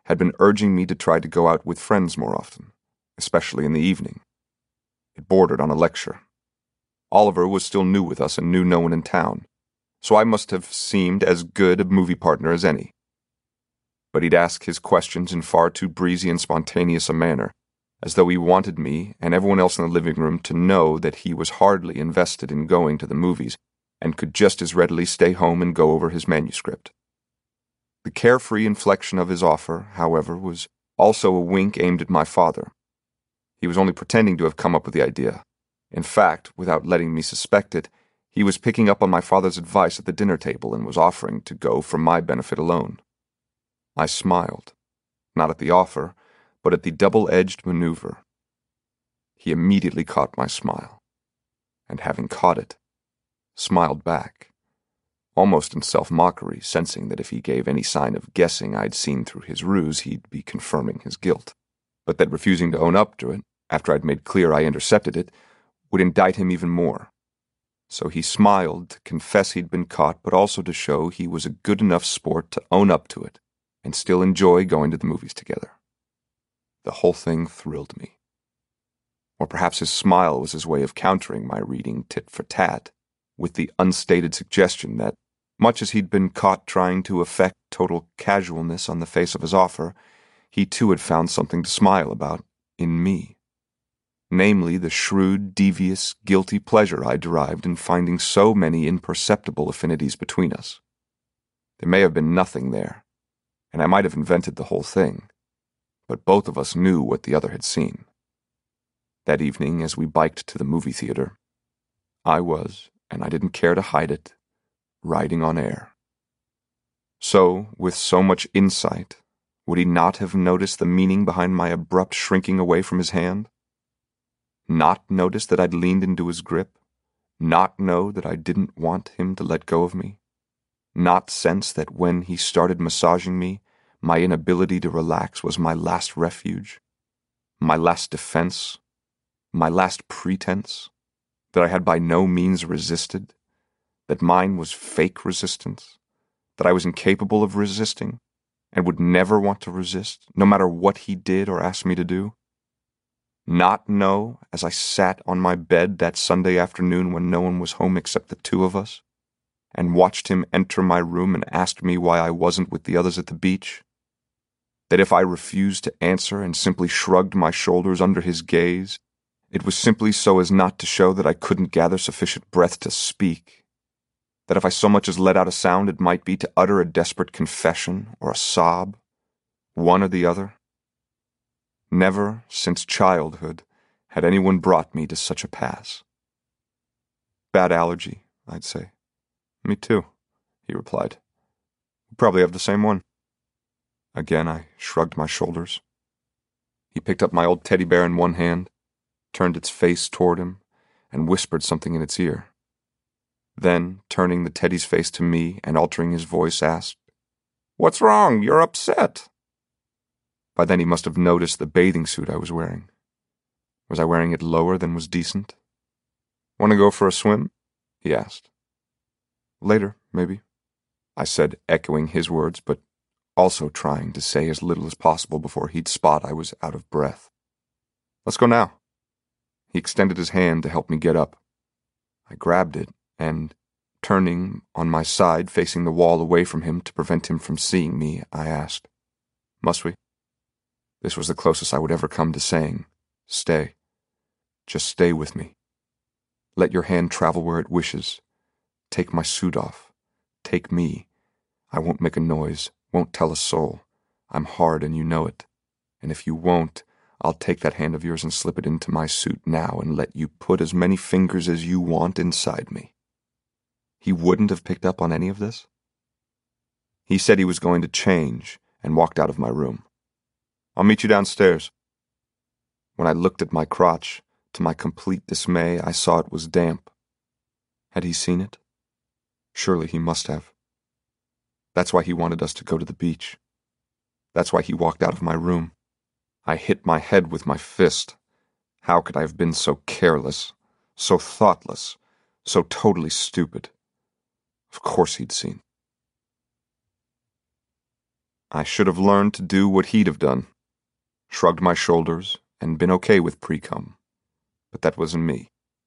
had been urging me to try to go out with friends more often, especially in the evening. It bordered on a lecture. Oliver was still new with us and knew no one in town, so I must have seemed as good a movie partner as any. But he'd ask his questions in far too breezy and spontaneous a manner, as though he wanted me and everyone else in the living room to know that he was hardly invested in going to the movies and could just as readily stay home and go over his manuscript. The carefree inflection of his offer, however, was also a wink aimed at my father. He was only pretending to have come up with the idea. In fact, without letting me suspect it, he was picking up on my father's advice at the dinner table and was offering to go for my benefit alone. I smiled, not at the offer, but at the double-edged maneuver. He immediately caught my smile, and having caught it, smiled back, almost in self-mockery, sensing that if he gave any sign of guessing I'd seen through his ruse, he'd be confirming his guilt, but that refusing to own up to it, after I'd made clear I intercepted it, would indict him even more. So he smiled to confess he'd been caught, but also to show he was a good enough sport to own up to it and still enjoy going to the movies together. The whole thing thrilled me. Or perhaps his smile was his way of countering my reading tit for tat, with the unstated suggestion that, much as he'd been caught trying to affect total casualness on the face of his offer, he too had found something to smile about in me. Namely, the shrewd, devious, guilty pleasure I derived in finding so many imperceptible affinities between us. There may have been nothing there, and I might have invented the whole thing, but both of us knew what the other had seen. That evening, as we biked to the movie theater, I was, and I didn't care to hide it, riding on air. So, with so much insight, would he not have noticed the meaning behind my abrupt shrinking away from his hand? Not notice that I'd leaned into his grip? Not know that I didn't want him to let go of me? Not sense that when he started massaging me, my inability to relax was my last refuge, my last defense, my last pretense, that I had by no means resisted, that mine was fake resistance, that I was incapable of resisting, and would never want to resist, no matter what he did or asked me to do? Not know, as I sat on my bed that Sunday afternoon when no one was home except the two of us, and watched him enter my room and asked me why I wasn't with the others at the beach, that if I refused to answer and simply shrugged my shoulders under his gaze, it was simply so as not to show that I couldn't gather sufficient breath to speak, that if I so much as let out a sound it might be to utter a desperate confession or a sob, one or the other. Never, since childhood, had anyone brought me to such a pass. Bad allergy, I'd say. Me too, he replied. We probably have the same one. Again, I shrugged my shoulders. He picked up my old teddy bear in one hand, turned its face toward him, and whispered something in its ear. Then, turning the teddy's face to me and altering his voice, asked, "What's wrong? You're upset." By then he must have noticed the bathing suit I was wearing. Was I wearing it lower than was decent? "Want to go for a swim?" he asked. "Later, maybe," I said, echoing his words, but also trying to say as little as possible before he'd spot I was out of breath. "Let's go now." He extended his hand to help me get up. I grabbed it, and, turning on my side, facing the wall away from him to prevent him from seeing me, I asked, "Must we?" This was the closest I would ever come to saying, "Stay. Just stay with me. Let your hand travel where it wishes. Take my suit off. Take me. I won't make a noise, won't tell a soul. I'm hard and you know it. And if you won't, I'll take that hand of yours and slip it into my suit now and let you put as many fingers as you want inside me." He wouldn't have picked up on any of this? He said he was going to change and walked out of my room. "I'll meet you downstairs." When I looked at my crotch, to my complete dismay, I saw it was damp. Had he seen it? Surely he must have. That's why he wanted us to go to the beach. That's why he walked out of my room. I hit my head with my fist. How could I have been so careless, so thoughtless, so totally stupid? Of course he'd seen. I should have learned to do what he'd have done, shrugged my shoulders, and been okay with pre-cum. But that wasn't me.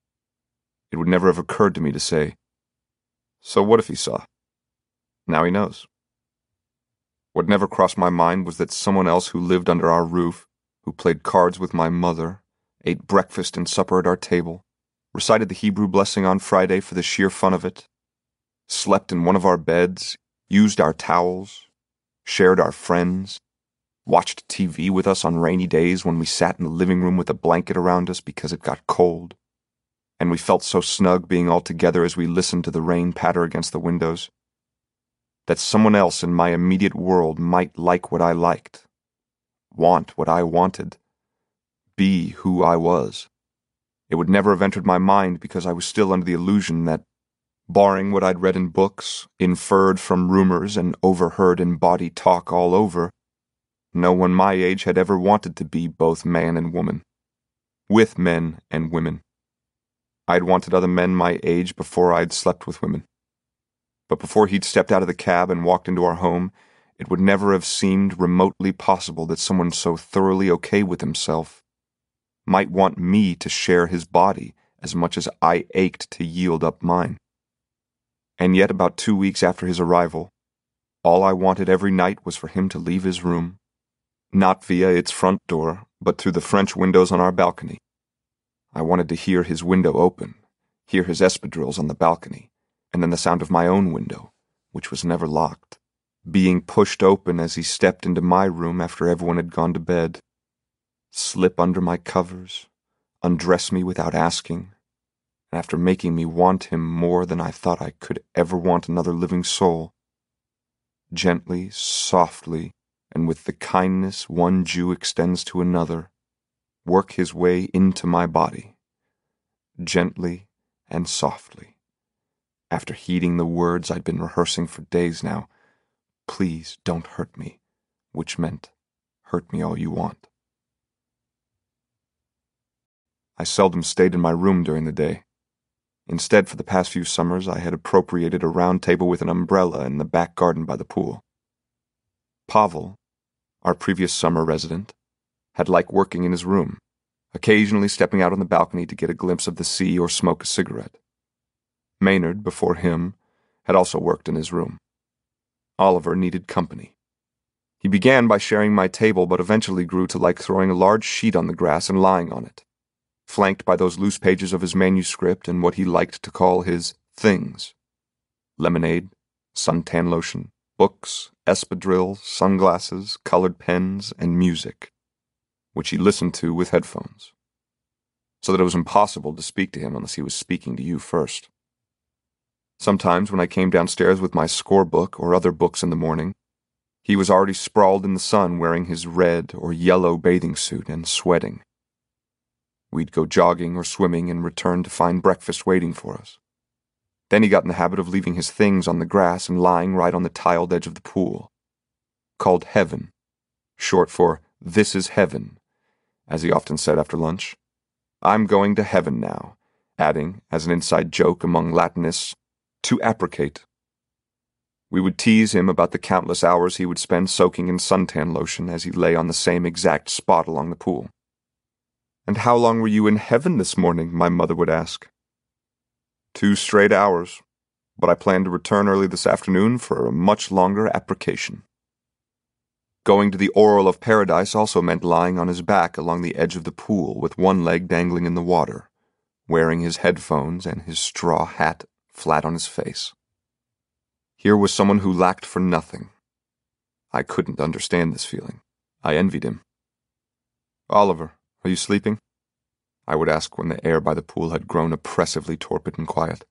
It would never have occurred to me to say, so what if he saw? Now he knows. What never crossed my mind was that someone else who lived under our roof, who played cards with my mother, ate breakfast and supper at our table, recited the Hebrew blessing on Friday for the sheer fun of it, slept in one of our beds, used our towels, shared our friends, watched T V with us on rainy days when we sat in the living room with a blanket around us because it got cold, and we felt so snug being all together as we listened to the rain patter against the windows, that someone else in my immediate world might like what I liked, want what I wanted, be who I was. It would never have entered my mind because I was still under the illusion that, barring what I'd read in books, inferred from rumors, and overheard in bawdy talk all over, no one my age had ever wanted to be both man and woman, with men and women. I'd wanted other men my age before I'd slept with women. But before he'd stepped out of the cab and walked into our home, it would never have seemed remotely possible that someone so thoroughly okay with himself might want me to share his body as much as I ached to yield up mine. And yet about two weeks after his arrival, all I wanted every night was for him to leave his room, not via its front door, but through the French windows on our balcony. I wanted to hear his window open, hear his espadrilles on the balcony, and then the sound of my own window, which was never locked, being pushed open as he stepped into my room after everyone had gone to bed, slip under my covers, undress me without asking, and after making me want him more than I thought I could ever want another living soul, gently, softly, and with the kindness one Jew extends to another, work his way into my body, gently and softly. After heeding the words I'd been rehearsing for days now, please don't hurt me, which meant, hurt me all you want. I seldom stayed in my room during the day. Instead, for the past few summers, I had appropriated a round table with an umbrella in the back garden by the pool. Pavel, our previous summer resident, had liked working in his room, occasionally stepping out on the balcony to get a glimpse of the sea or smoke a cigarette. Maynard, before him, had also worked in his room. Oliver needed company. He began by sharing my table, but eventually grew to like throwing a large sheet on the grass and lying on it, flanked by those loose pages of his manuscript and what he liked to call his things: lemonade, suntan lotion, books, espadrilles, sunglasses, colored pens, and music, which he listened to with headphones, so that it was impossible to speak to him unless he was speaking to you first. Sometimes when I came downstairs with my scorebook or other books in the morning, he was already sprawled in the sun wearing his red or yellow bathing suit and sweating. We'd go jogging or swimming and return to find breakfast waiting for us. Then he got in the habit of leaving his things on the grass and lying right on the tiled edge of the pool, called heaven, short for "this is heaven," as he often said after lunch. "I'm going to heaven now," adding, as an inside joke among Latinists, "to appreciate." We would tease him about the countless hours he would spend soaking in suntan lotion as he lay on the same exact spot along the pool. "And how long were you in heaven this morning?" my mother would ask. Two straight hours, but I plan to return early this afternoon for a much longer application. Going to the Oral of Paradise also meant lying on his back along the edge of the pool with one leg dangling in the water, wearing his headphones and his straw hat flat on his face. Here was someone who lacked for nothing. I couldn't understand this feeling. I envied him. "Oliver, are you sleeping?" I would ask when the air by the pool had grown oppressively torpid and quiet.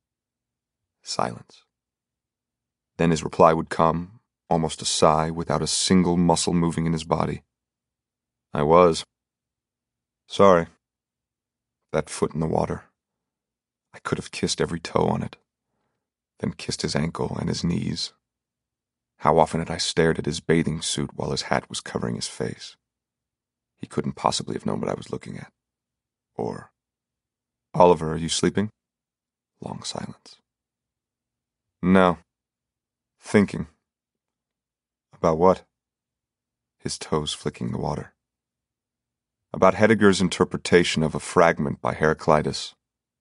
Silence. Then his reply would come, almost a sigh, without a single muscle moving in his body. "I was. Sorry." That foot in the water. I could have kissed every toe on it, then kissed his ankle and his knees. How often had I stared at his bathing suit while his hat was covering his face? He couldn't possibly have known what I was looking at. Or, "Oliver, are you sleeping?" Long silence. "No. Thinking. About what? His toes flicking the water. About Heidegger's interpretation of a fragment by Heraclitus.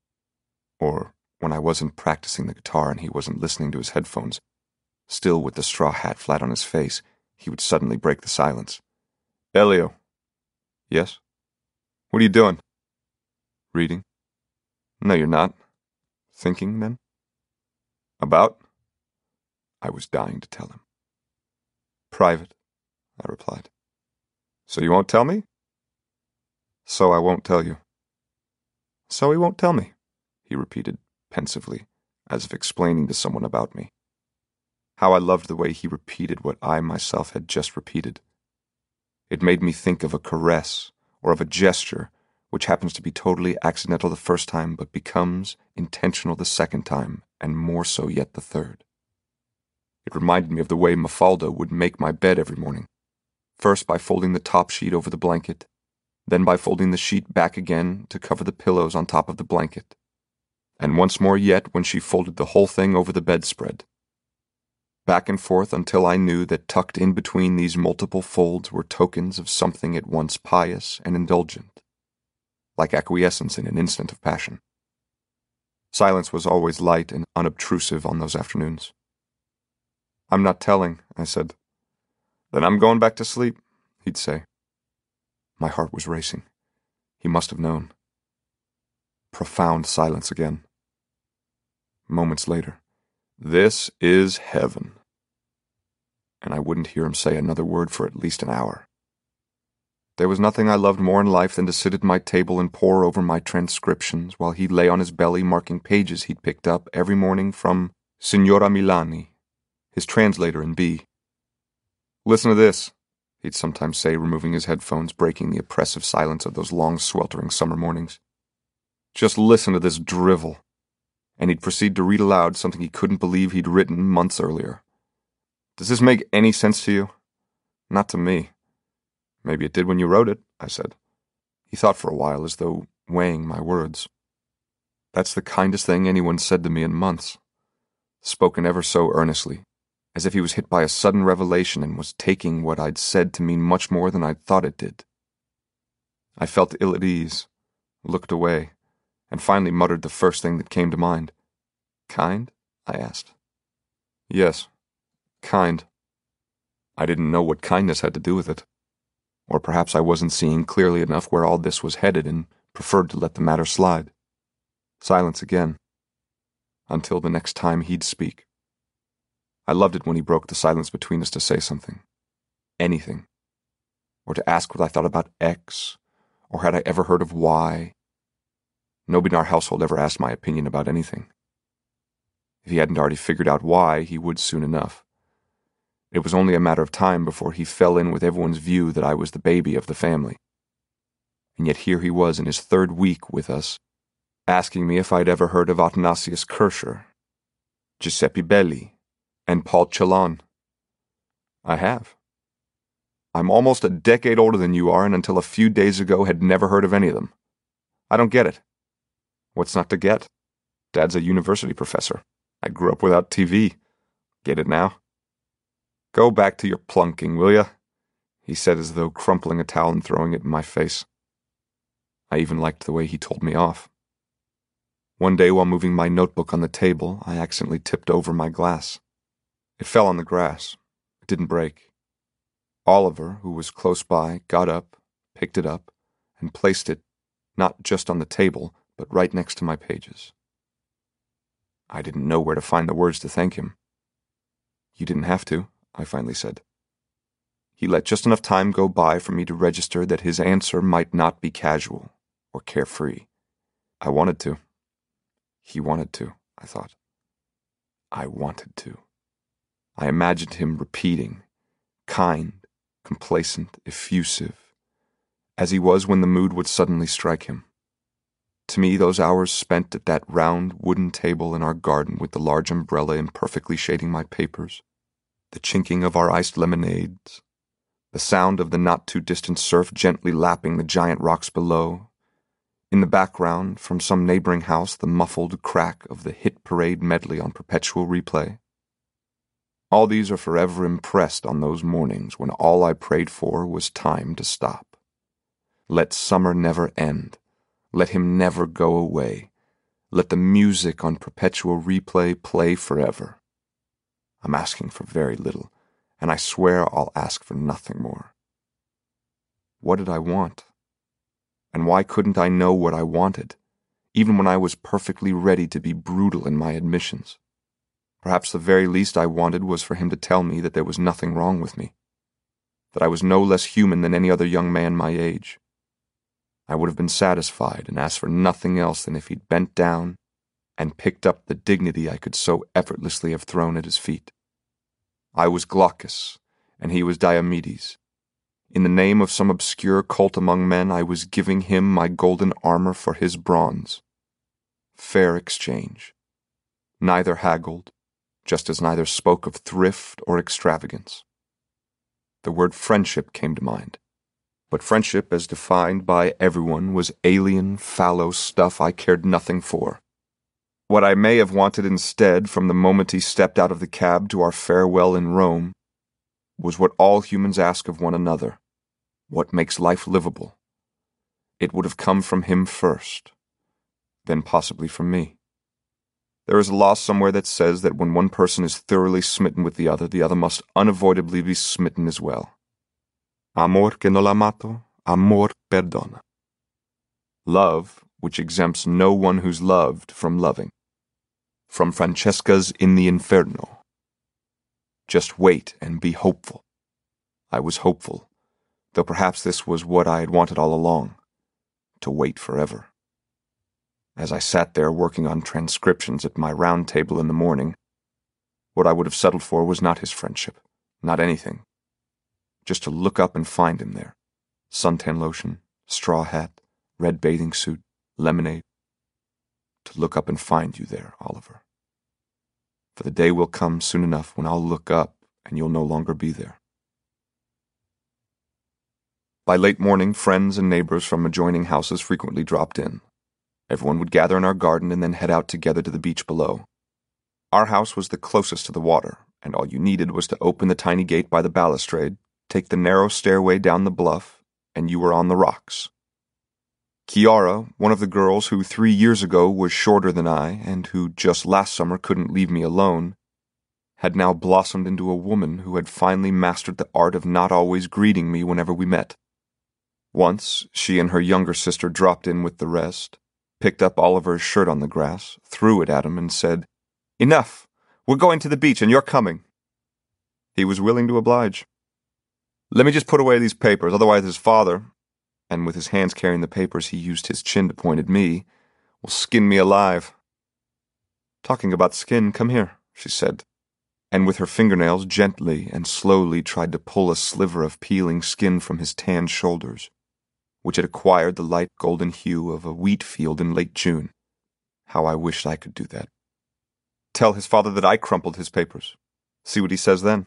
Or when I wasn't practicing the guitar and he wasn't listening to his headphones, still with the straw hat flat on his face, he would suddenly break the silence. Elio. Yes? What are you doing? Reading. No, you're not. Thinking, then? About? I was dying to tell him. Private, I replied. So you won't tell me? So I won't tell you. So he won't tell me, he repeated pensively, as if explaining to someone about me. How I loved the way he repeated what I myself had just repeated. It made me think of a caress or of a gesture which happens to be totally accidental the first time but becomes intentional the second time and more so yet the third. It reminded me of the way Mafalda would make my bed every morning, first by folding the top sheet over the blanket, then by folding the sheet back again to cover the pillows on top of the blanket, and once more yet when she folded the whole thing over the bedspread. Back and forth until I knew that tucked in between these multiple folds were tokens of something at once pious and indulgent, like acquiescence in an instant of passion. Silence was always light and unobtrusive on those afternoons. I'm not telling, I said. Then I'm going back to sleep, he'd say. My heart was racing. He must have known. Profound silence again. Moments later, this is heaven. And I wouldn't hear him say another word for at least an hour. There was nothing I loved more in life than to sit at my table and pore over my transcriptions while he lay on his belly marking pages he'd picked up every morning from Signora Milani, his translator in B. Listen to this, he'd sometimes say, removing his headphones, breaking the oppressive silence of those long, sweltering summer mornings. Just listen to this drivel. And he'd proceed to read aloud something he couldn't believe he'd written months earlier. Does this make any sense to you? Not to me. Maybe it did when you wrote it, I said. He thought for a while, as though weighing my words. That's the kindest thing anyone said to me in months. Spoken ever so earnestly, as if he was hit by a sudden revelation and was taking what I'd said to mean much more than I'd thought it did. I felt ill at ease, looked away, and finally muttered the first thing that came to mind. Kind? I asked. Yes, kind. I didn't know what kindness had to do with it. Or perhaps I wasn't seeing clearly enough where all this was headed and preferred to let the matter slide. Silence again. Until the next time he'd speak. I loved it when he broke the silence between us to say something. Anything. Or to ask what I thought about X, or had I ever heard of Y. Nobody in our household ever asked my opinion about anything. If he hadn't already figured out why, he would soon enough. It was only a matter of time before he fell in with everyone's view that I was the baby of the family. And yet here he was in his third week with us, asking me if I'd ever heard of Athanasius Kircher, Giuseppe Belli, and Paul Celan. I have. I'm almost a decade older than you are, and until a few days ago had never heard of any of them. I don't get it. What's not to get? Dad's a university professor. I grew up without T V. Get it now? Go back to your plunking, will ya? He said as though crumpling a towel and throwing it in my face. I even liked the way he told me off. One day while moving my notebook on the table, I accidentally tipped over my glass. It fell on the grass. It didn't break. Oliver, who was close by, got up, picked it up, and placed it not just on the table, but right next to my pages. I didn't know where to find the words to thank him. You didn't have to, I finally said. He let just enough time go by for me to register that his answer might not be casual or carefree. I wanted to. He wanted to, I thought. I wanted to. I imagined him repeating, kind, complacent, effusive, as he was when the mood would suddenly strike him. To me, those hours spent at that round wooden table in our garden with the large umbrella imperfectly shading my papers, the chinking of our iced lemonades, the sound of the not-too-distant surf gently lapping the giant rocks below, in the background, from some neighboring house, the muffled crack of the Hit Parade medley on perpetual replay. All these are forever impressed on those mornings when all I prayed for was time to stop. Let summer never end. Let him never go away. Let the music on perpetual replay play forever. I'm asking for very little, and I swear I'll ask for nothing more. What did I want? And why couldn't I know what I wanted, even when I was perfectly ready to be brutal in my admissions? Perhaps the very least I wanted was for him to tell me that there was nothing wrong with me, that I was no less human than any other young man my age. I would have been satisfied and asked for nothing else than if he'd bent down and picked up the dignity I could so effortlessly have thrown at his feet. I was Glaucus, and he was Diomedes. In the name of some obscure cult among men, I was giving him my golden armor for his bronze. Fair exchange. Neither haggled, just as neither spoke of thrift or extravagance. The word friendship came to mind, but friendship as defined by everyone was alien, fallow stuff I cared nothing for. What I may have wanted instead, from the moment he stepped out of the cab to our farewell in Rome, was what all humans ask of one another, what makes life livable. It would have come from him first, then possibly from me. There is a law somewhere that says that when one person is thoroughly smitten with the other, the other must unavoidably be smitten as well. Amor que no l'amato, amor perdona. Love, which exempts no one who's loved from loving. From Francesca's In the Inferno. Just wait and be hopeful. I was hopeful, though perhaps this was what I had wanted all along, to wait forever. As I sat there working on transcriptions at my round table in the morning, what I would have settled for was not his friendship, not anything. Just to look up and find him there. Suntan lotion, straw hat, red bathing suit, lemonade. To look up and find you there, Oliver. For the day will come soon enough when I'll look up and you'll no longer be there. By late morning, friends and neighbors from adjoining houses frequently dropped in. Everyone would gather in our garden and then head out together to the beach below. Our house was the closest to the water, and all you needed was to open the tiny gate by the balustrade, take the narrow stairway down the bluff, and you were on the rocks. Chiara, one of the girls who three years ago was shorter than I, and who just last summer couldn't leave me alone, had now blossomed into a woman who had finally mastered the art of not always greeting me whenever we met. Once, she and her younger sister dropped in with the rest, picked up Oliver's shirt on the grass, threw it at him, and said, "Enough! We're going to the beach, and you're coming." He was willing to oblige. "Let me just put away these papers, otherwise his father," and with his hands carrying the papers he used his chin to point at me, "will skin me alive." "Talking about skin, come here," she said, and with her fingernails gently and slowly tried to pull a sliver of peeling skin from his tanned shoulders, which had acquired the light golden hue of a wheat field in late June. How I wished I could do that. "Tell his father that I crumpled his papers. See what he says then."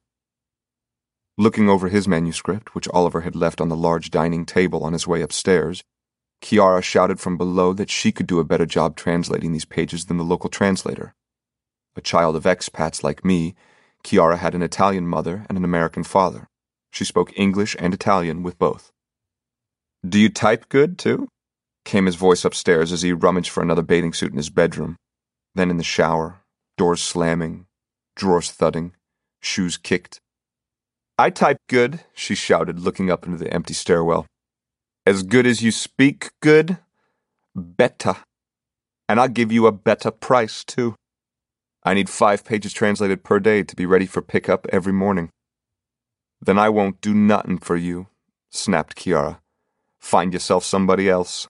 Looking over his manuscript, which Oliver had left on the large dining table on his way upstairs, Chiara shouted from below that she could do a better job translating these pages than the local translator. A child of expats like me, Chiara had an Italian mother and an American father. She spoke English and Italian with both. "Do you type good, too?" came his voice upstairs as he rummaged for another bathing suit in his bedroom. Then in the shower, doors slamming, drawers thudding, shoes kicked. "I type good," she shouted, looking up into the empty stairwell. "As good as you speak good? Better. And I'll give you a better price, too. I need five pages translated per day to be ready for pickup every morning." "Then I won't do nothin' for you," snapped Chiara. "Find yourself somebody else."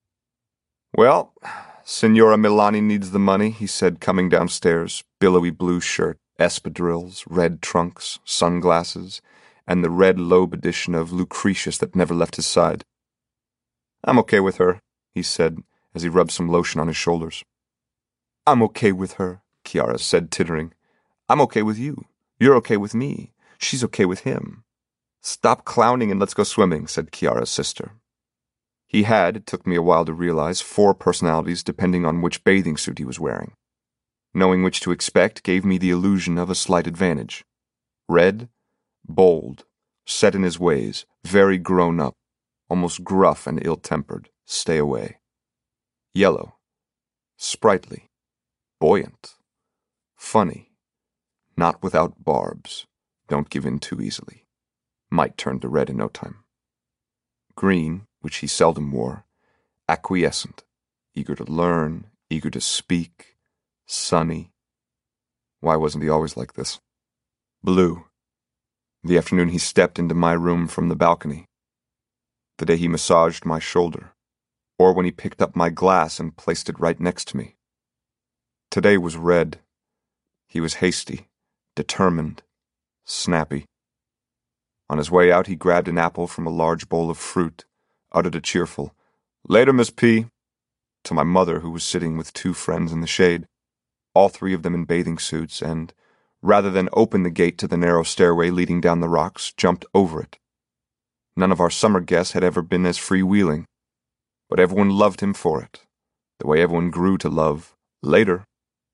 "Well, Signora Milani needs the money," he said, coming downstairs, billowy blue shirt, espadrilles, red trunks, sunglasses, and the red Loeb edition of Lucretius that never left his side. "I'm okay with her," he said, as he rubbed some lotion on his shoulders. "I'm okay with her," Chiara said, tittering. "I'm okay with you. You're okay with me. She's okay with him." "Stop clowning and let's go swimming," said Chiara's sister. He had, it took me a while to realize, four personalities depending on which bathing suit he was wearing. Knowing which to expect gave me the illusion of a slight advantage. Red, bold, set in his ways, very grown up, almost gruff and ill-tempered, stay away. Yellow, sprightly, buoyant, funny, not without barbs, don't give in too easily. Might turn to red in no time. Green, which he seldom wore, acquiescent, eager to learn, eager to speak, sunny. Why wasn't he always like this? Blue. The afternoon he stepped into my room from the balcony. The day he massaged my shoulder. Or when he picked up my glass and placed it right next to me. Today was red. He was hasty, determined, snappy. On his way out, he grabbed an apple from a large bowl of fruit, uttered a cheerful, "Later, Miss P," to my mother, who was sitting with two friends in the shade, all three of them in bathing suits, and, rather than open the gate to the narrow stairway leading down the rocks, jumped over it. None of our summer guests had ever been as freewheeling, but everyone loved him for it, the way everyone grew to love later.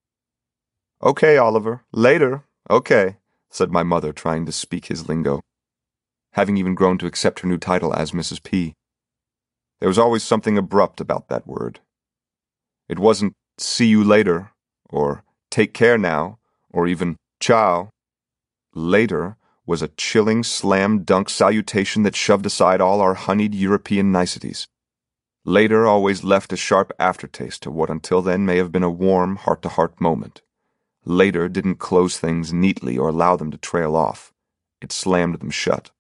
"Okay, Oliver, later, okay," said my mother, trying to speak his lingo, having even grown to accept her new title as Missus P. There was always something abrupt about that word. It wasn't "see you later," or "take care now," or even "ciao." Later was a chilling slam-dunk salutation that shoved aside all our honeyed European niceties. Later always left a sharp aftertaste to what until then may have been a warm, heart-to-heart moment. Later didn't close things neatly or allow them to trail off. It slammed them shut.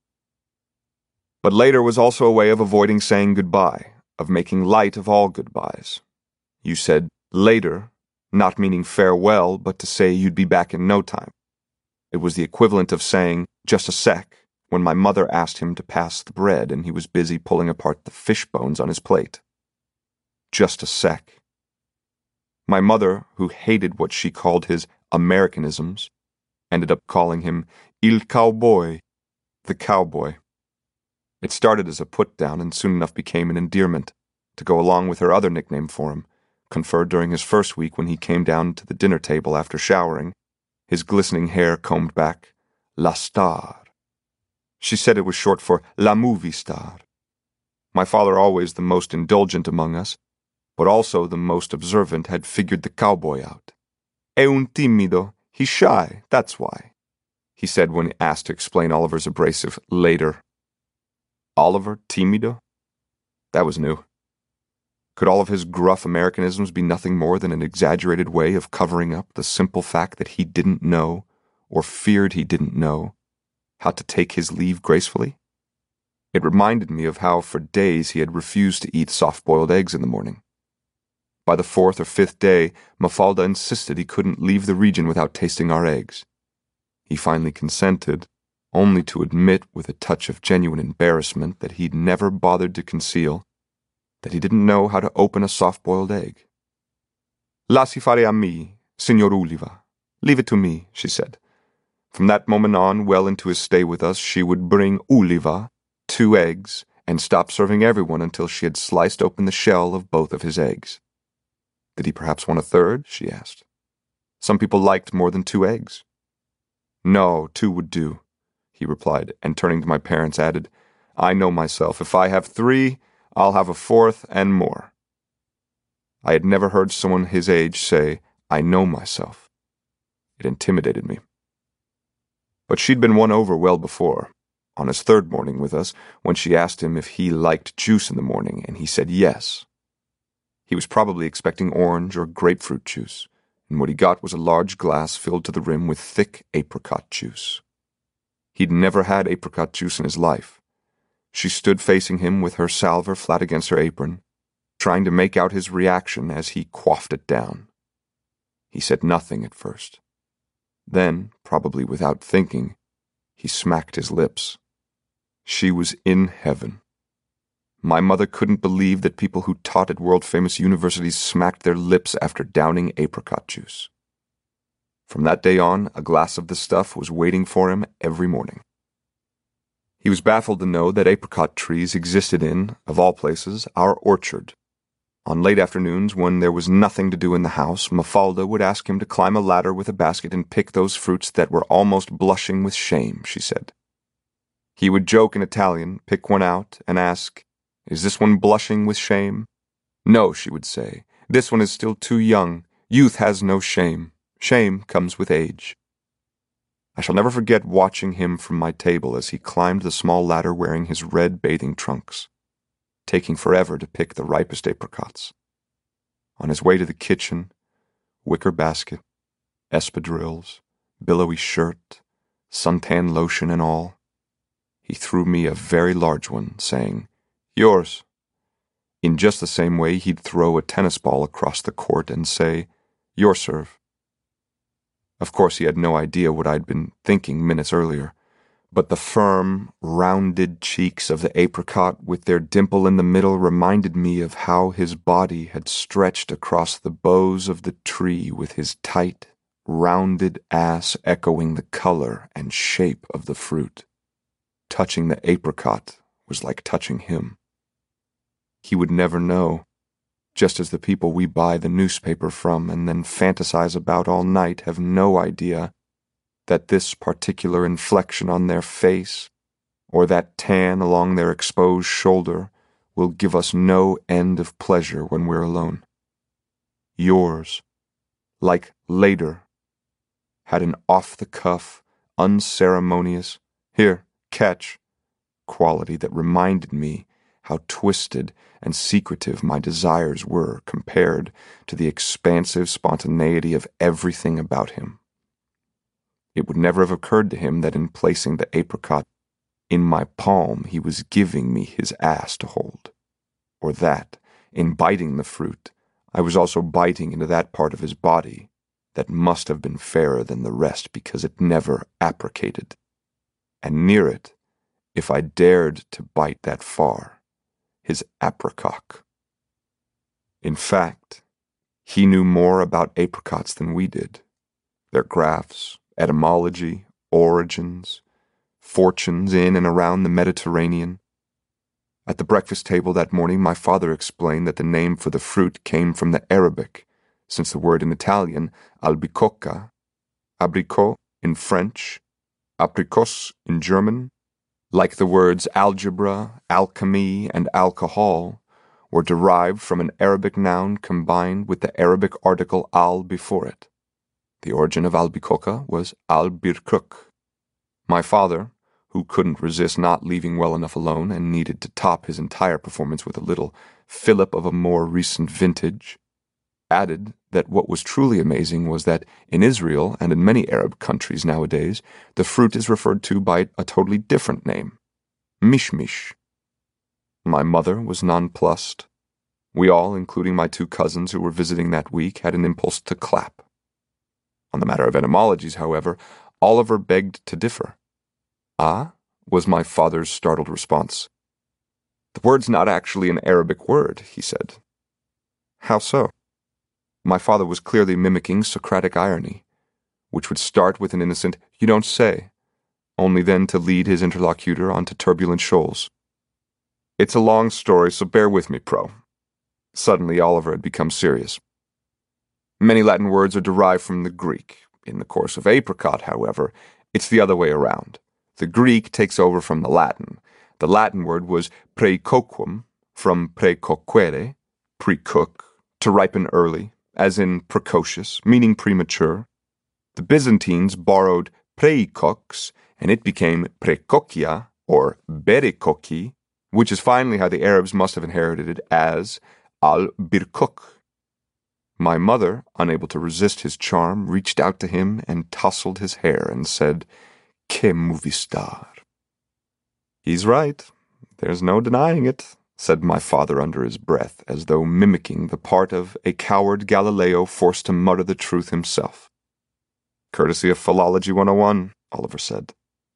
But later was also a way of avoiding saying goodbye, of making light of all goodbyes. You said later, not meaning farewell, but to say you'd be back in no time. It was the equivalent of saying just a sec when my mother asked him to pass the bread and he was busy pulling apart the fish bones on his plate. Just a sec. My mother, who hated what she called his Americanisms, ended up calling him Il Cowboy, the cowboy. It started as a put-down and soon enough became an endearment, to go along with her other nickname for him, conferred during his first week when he came down to the dinner table after showering, his glistening hair combed back, La Star. She said it was short for La Movie Star. My father, always the most indulgent among us, but also the most observant, had figured the cowboy out. "È un timido, he's shy, that's why," he said when asked to explain Oliver's abrasive later. Oliver timido? That was new. Could all of his gruff Americanisms be nothing more than an exaggerated way of covering up the simple fact that he didn't know, or feared he didn't know, how to take his leave gracefully? It reminded me of how for days he had refused to eat soft-boiled eggs in the morning. By the fourth or fifth day, Mafalda insisted he couldn't leave the region without tasting our eggs. He finally consented, only to admit with a touch of genuine embarrassment that he'd never bothered to conceal, that he didn't know how to open a soft-boiled egg. "Lasci fare a me, Signor Uliva. Leave it to me," she said. From that moment on, well into his stay with us, she would bring Uliva two eggs and stop serving everyone until she had sliced open the shell of both of his eggs. Did he perhaps want a third? She asked. Some people liked more than two eggs. "No, two would do," he replied, and turning to my parents added, "I know myself. If I have three, I'll have a fourth and more." I had never heard someone his age say, "I know myself." It intimidated me. But she'd been won over well before, on his third morning with us, when she asked him if he liked juice in the morning, and he said yes. He was probably expecting orange or grapefruit juice, and what he got was a large glass filled to the rim with thick apricot juice. He'd never had apricot juice in his life. She stood facing him with her salver flat against her apron, trying to make out his reaction as he quaffed it down. He said nothing at first. Then, probably without thinking, he smacked his lips. She was in heaven. My mother couldn't believe that people who taught at world-famous universities smacked their lips after downing apricot juice. From that day on, a glass of the stuff was waiting for him every morning. He was baffled to know that apricot trees existed in, of all places, our orchard. On late afternoons, when there was nothing to do in the house, Mafalda would ask him to climb a ladder with a basket and pick those fruits that were almost blushing with shame, she said. He would joke in Italian, pick one out, and ask, "Is this one blushing with shame?" "No," she would say, "this one is still too young. Youth has no shame. Shame comes with age." I shall never forget watching him from my table as he climbed the small ladder wearing his red bathing trunks, taking forever to pick the ripest apricots. On his way to the kitchen, wicker basket, espadrilles, billowy shirt, suntan lotion and all, he threw me a very large one, saying, "Yours," in just the same way he'd throw a tennis ball across the court and say, "Your serve." Of course, he had no idea what I'd been thinking minutes earlier, but the firm, rounded cheeks of the apricot with their dimple in the middle reminded me of how his body had stretched across the boughs of the tree with his tight, rounded ass echoing the color and shape of the fruit. Touching the apricot was like touching him. He would never know, just as the people we buy the newspaper from and then fantasize about all night have no idea that this particular inflection on their face, or that tan along their exposed shoulder, will give us no end of pleasure when we're alone. Yours, like later, had an off-the-cuff, unceremonious, "Here, catch," quality that reminded me how twisted and secretive my desires were compared to the expansive spontaneity of everything about him. It would never have occurred to him that in placing the apricot in my palm he was giving me his ass to hold, or that, in biting the fruit, I was also biting into that part of his body that must have been fairer than the rest because it never apricated, and near it, if I dared to bite that far, his apricot. In fact, he knew more about apricots than we did, their grafts, etymology, origins, fortunes in and around the Mediterranean. At the breakfast table that morning, my father explained that the name for the fruit came from the Arabic, since the word in Italian, albicocca, abricot in French, apricos in German, like the words algebra, alchemy, and alcohol, were derived from an Arabic noun combined with the Arabic article al before it. The origin of albicocca was al-birkuk. My father, who couldn't resist not leaving well enough alone and needed to top his entire performance with a little fillip of a more recent vintage, added that what was truly amazing was that in Israel and in many Arab countries nowadays, the fruit is referred to by a totally different name, mishmish. My mother was nonplussed. We all, including my two cousins who were visiting that week, had an impulse to clap. On the matter of etymologies, however, Oliver begged to differ. "Ah?" was my father's startled response. "The word's not actually an Arabic word," he said. "How so?" My father was clearly mimicking Socratic irony, which would start with an innocent, "You don't say," only then to lead his interlocutor onto turbulent shoals. "It's a long story, so bear with me, Pro." Suddenly Oliver had become serious. "Many Latin words are derived from the Greek. In the course of apricot, however, it's the other way around. The Greek takes over from the Latin. The Latin word was praecoquum, from praecoquere, pre-cook, to ripen early, as in precocious, meaning premature. The Byzantines borrowed praecox, and it became precocia, or berikoki, which is finally how the Arabs must have inherited it as al-birkuk. My mother, unable to resist his charm, reached out to him and tousled his hair and said, "Que movie star." "He's right. There's no denying it," said my father under his breath, as though mimicking the part of a coward Galileo forced to mutter the truth himself. "Courtesy of Philology one oh one, Oliver said.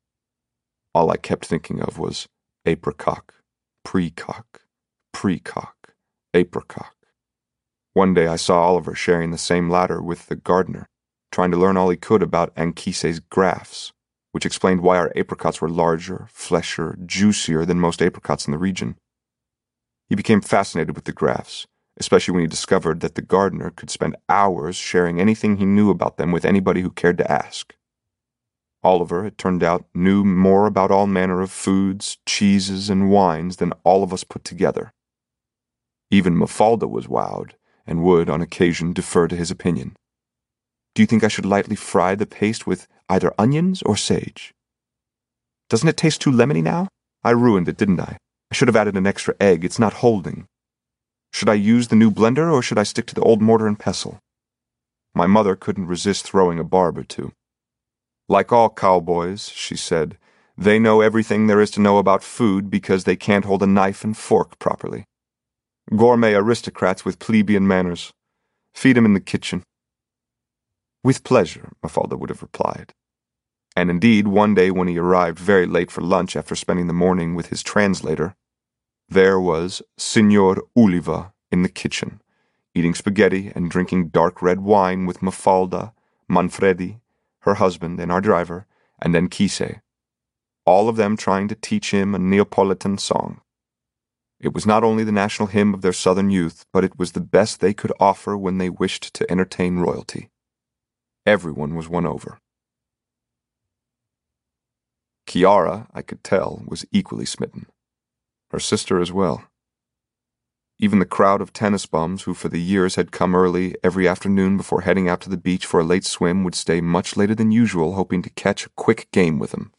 All I kept thinking of was apricot, precock, precock, apricot. One day I saw Oliver sharing the same ladder with the gardener, trying to learn all he could about Anchises' grafts, which explained why our apricots were larger, fleshier, juicier than most apricots in the region. He became fascinated with the grafts, especially when he discovered that the gardener could spend hours sharing anything he knew about them with anybody who cared to ask. Oliver, it turned out, knew more about all manner of foods, cheeses, and wines than all of us put together. Even Mafalda was wowed, and would, on occasion, defer to his opinion. "Do you think I should lightly fry the paste with either onions or sage? Doesn't it taste too lemony now? I ruined it, didn't I? I should have added an extra egg. It's not holding. Should I use the new blender, or should I stick to the old mortar and pestle?" My mother couldn't resist throwing a barb or two. "Like all cowboys," she said, "they know everything there is to know about food because they can't hold a knife and fork properly. Gourmet aristocrats with plebeian manners. Feed 'em in the kitchen." "With pleasure," Mafalda would have replied. And indeed, one day when he arrived very late for lunch after spending the morning with his translator, there was Signor Uliva in the kitchen, eating spaghetti and drinking dark red wine with Mafalda, Manfredi, her husband, and our driver, and then Kise, all of them trying to teach him a Neapolitan song. It was not only the national hymn of their southern youth, but it was the best they could offer when they wished to entertain royalty. Everyone was won over. Chiara, I could tell, was equally smitten. Her sister as well. Even the crowd of tennis bums who for the years had come early every afternoon before heading out to the beach for a late swim would stay much later than usual, hoping to catch a quick game with him.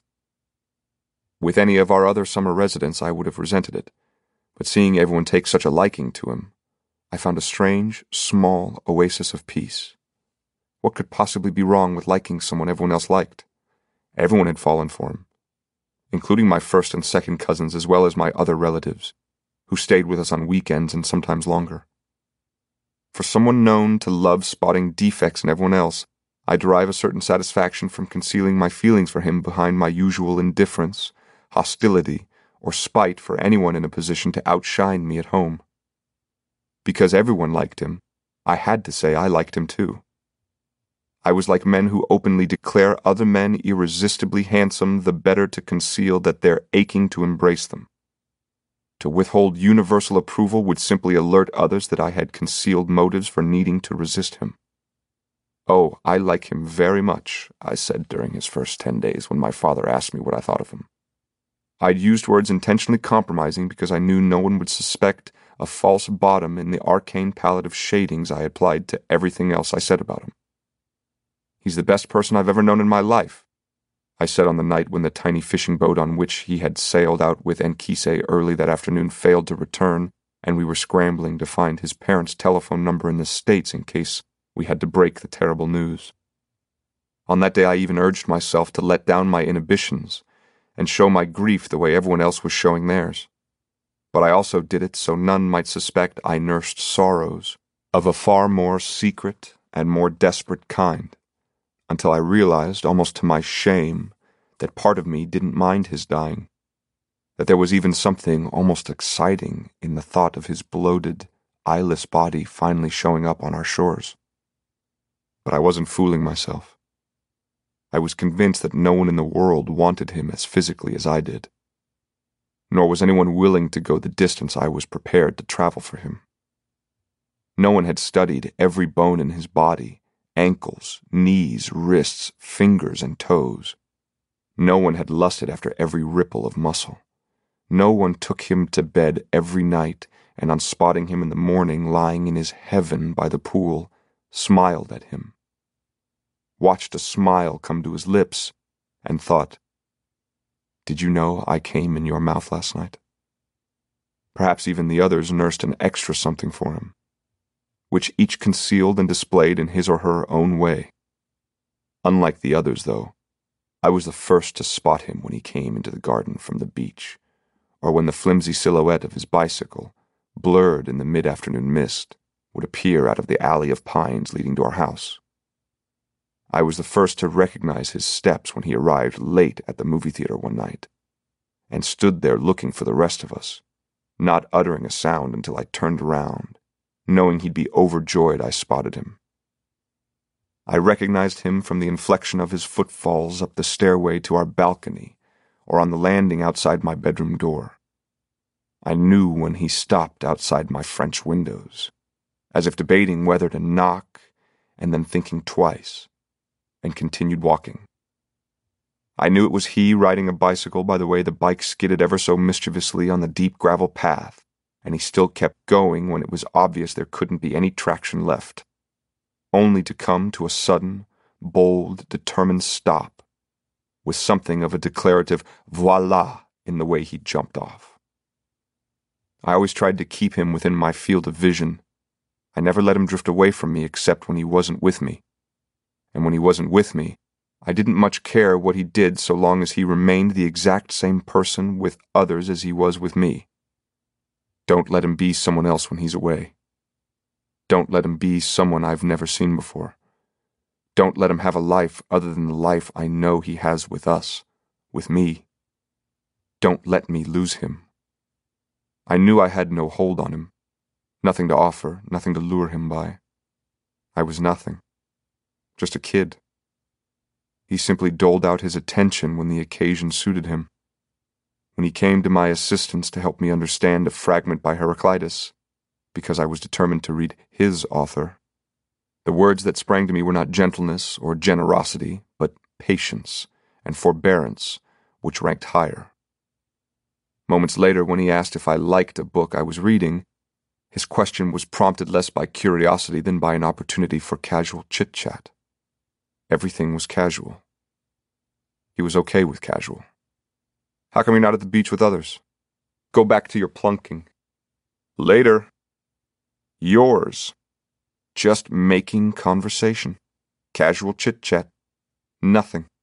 With any of our other summer residents, I would have resented it, but seeing everyone take such a liking to him, I found a strange, small oasis of peace. What could possibly be wrong with liking someone everyone else liked? Everyone had fallen for him, including my first and second cousins as well as my other relatives, who stayed with us on weekends and sometimes longer. For someone known to love spotting defects in everyone else, I derive a certain satisfaction from concealing my feelings for him behind my usual indifference, hostility, or spite for anyone in a position to outshine me at home. Because everyone liked him, I had to say I liked him too. I was like men who openly declare other men irresistibly handsome the better to conceal that they're aching to embrace them. To withhold universal approval would simply alert others that I had concealed motives for needing to resist him. "Oh, I like him very much," I said during his first ten days when my father asked me what I thought of him. I'd used words intentionally compromising because I knew no one would suspect a false bottom in the arcane palette of shadings I applied to everything else I said about him. "He's the best person I've ever known in my life," I said on the night when the tiny fishing boat on which he had sailed out with Enkise early that afternoon failed to return, and we were scrambling to find his parents' telephone number in the States in case we had to break the terrible news. On that day I even urged myself to let down my inhibitions and show my grief the way everyone else was showing theirs. But I also did it so none might suspect I nursed sorrows of a far more secret and more desperate kind, until I realized, almost to my shame, that part of me didn't mind his dying, that there was even something almost exciting in the thought of his bloated, eyeless body finally showing up on our shores. But I wasn't fooling myself. I was convinced that no one in the world wanted him as physically as I did, nor was anyone willing to go the distance I was prepared to travel for him. No one had studied every bone in his body, ankles, knees, wrists, fingers, and toes. No one had lusted after every ripple of muscle. No one took him to bed every night, and on spotting him in the morning lying in his heaven by the pool, smiled at him, watched a smile come to his lips, and thought, "Did you know I came in your mouth last night?" Perhaps even the others nursed an extra something for him, which each concealed and displayed in his or her own way. Unlike the others, though, I was the first to spot him when he came into the garden from the beach, or when the flimsy silhouette of his bicycle, blurred in the mid-afternoon mist, would appear out of the alley of pines leading to our house. I was the first to recognize his steps when he arrived late at the movie theater one night, and stood there looking for the rest of us, not uttering a sound until I turned around, knowing he'd be overjoyed I spotted him. I recognized him from the inflection of his footfalls up the stairway to our balcony, or on the landing outside my bedroom door. I knew when he stopped outside my French windows, as if debating whether to knock and then thinking twice, and continued walking. I knew it was he riding a bicycle by the way the bike skidded ever so mischievously on the deep gravel path, and he still kept going when it was obvious there couldn't be any traction left, only to come to a sudden, bold, determined stop, with something of a declarative voila in the way he jumped off. I always tried to keep him within my field of vision. I never let him drift away from me except when he wasn't with me. And when he wasn't with me, I didn't much care what he did so long as he remained the exact same person with others as he was with me. Don't let him be someone else when he's away. Don't let him be someone I've never seen before. Don't let him have a life other than the life I know he has with us, with me. Don't let me lose him. I knew I had no hold on him, nothing to offer, nothing to lure him by. I was nothing, just a kid. He simply doled out his attention when the occasion suited him. When he came to my assistance to help me understand a fragment by Heraclitus, because I was determined to read his author, the words that sprang to me were not gentleness or generosity, but patience and forbearance, which ranked higher. Moments later, when he asked if I liked a book I was reading, his question was prompted less by curiosity than by an opportunity for casual chit-chat. Everything was casual. He was okay with casual. How come you're not at the beach with others? Go back to your plunking. Later. Yours. Just making conversation. Casual chit-chat. Nothing.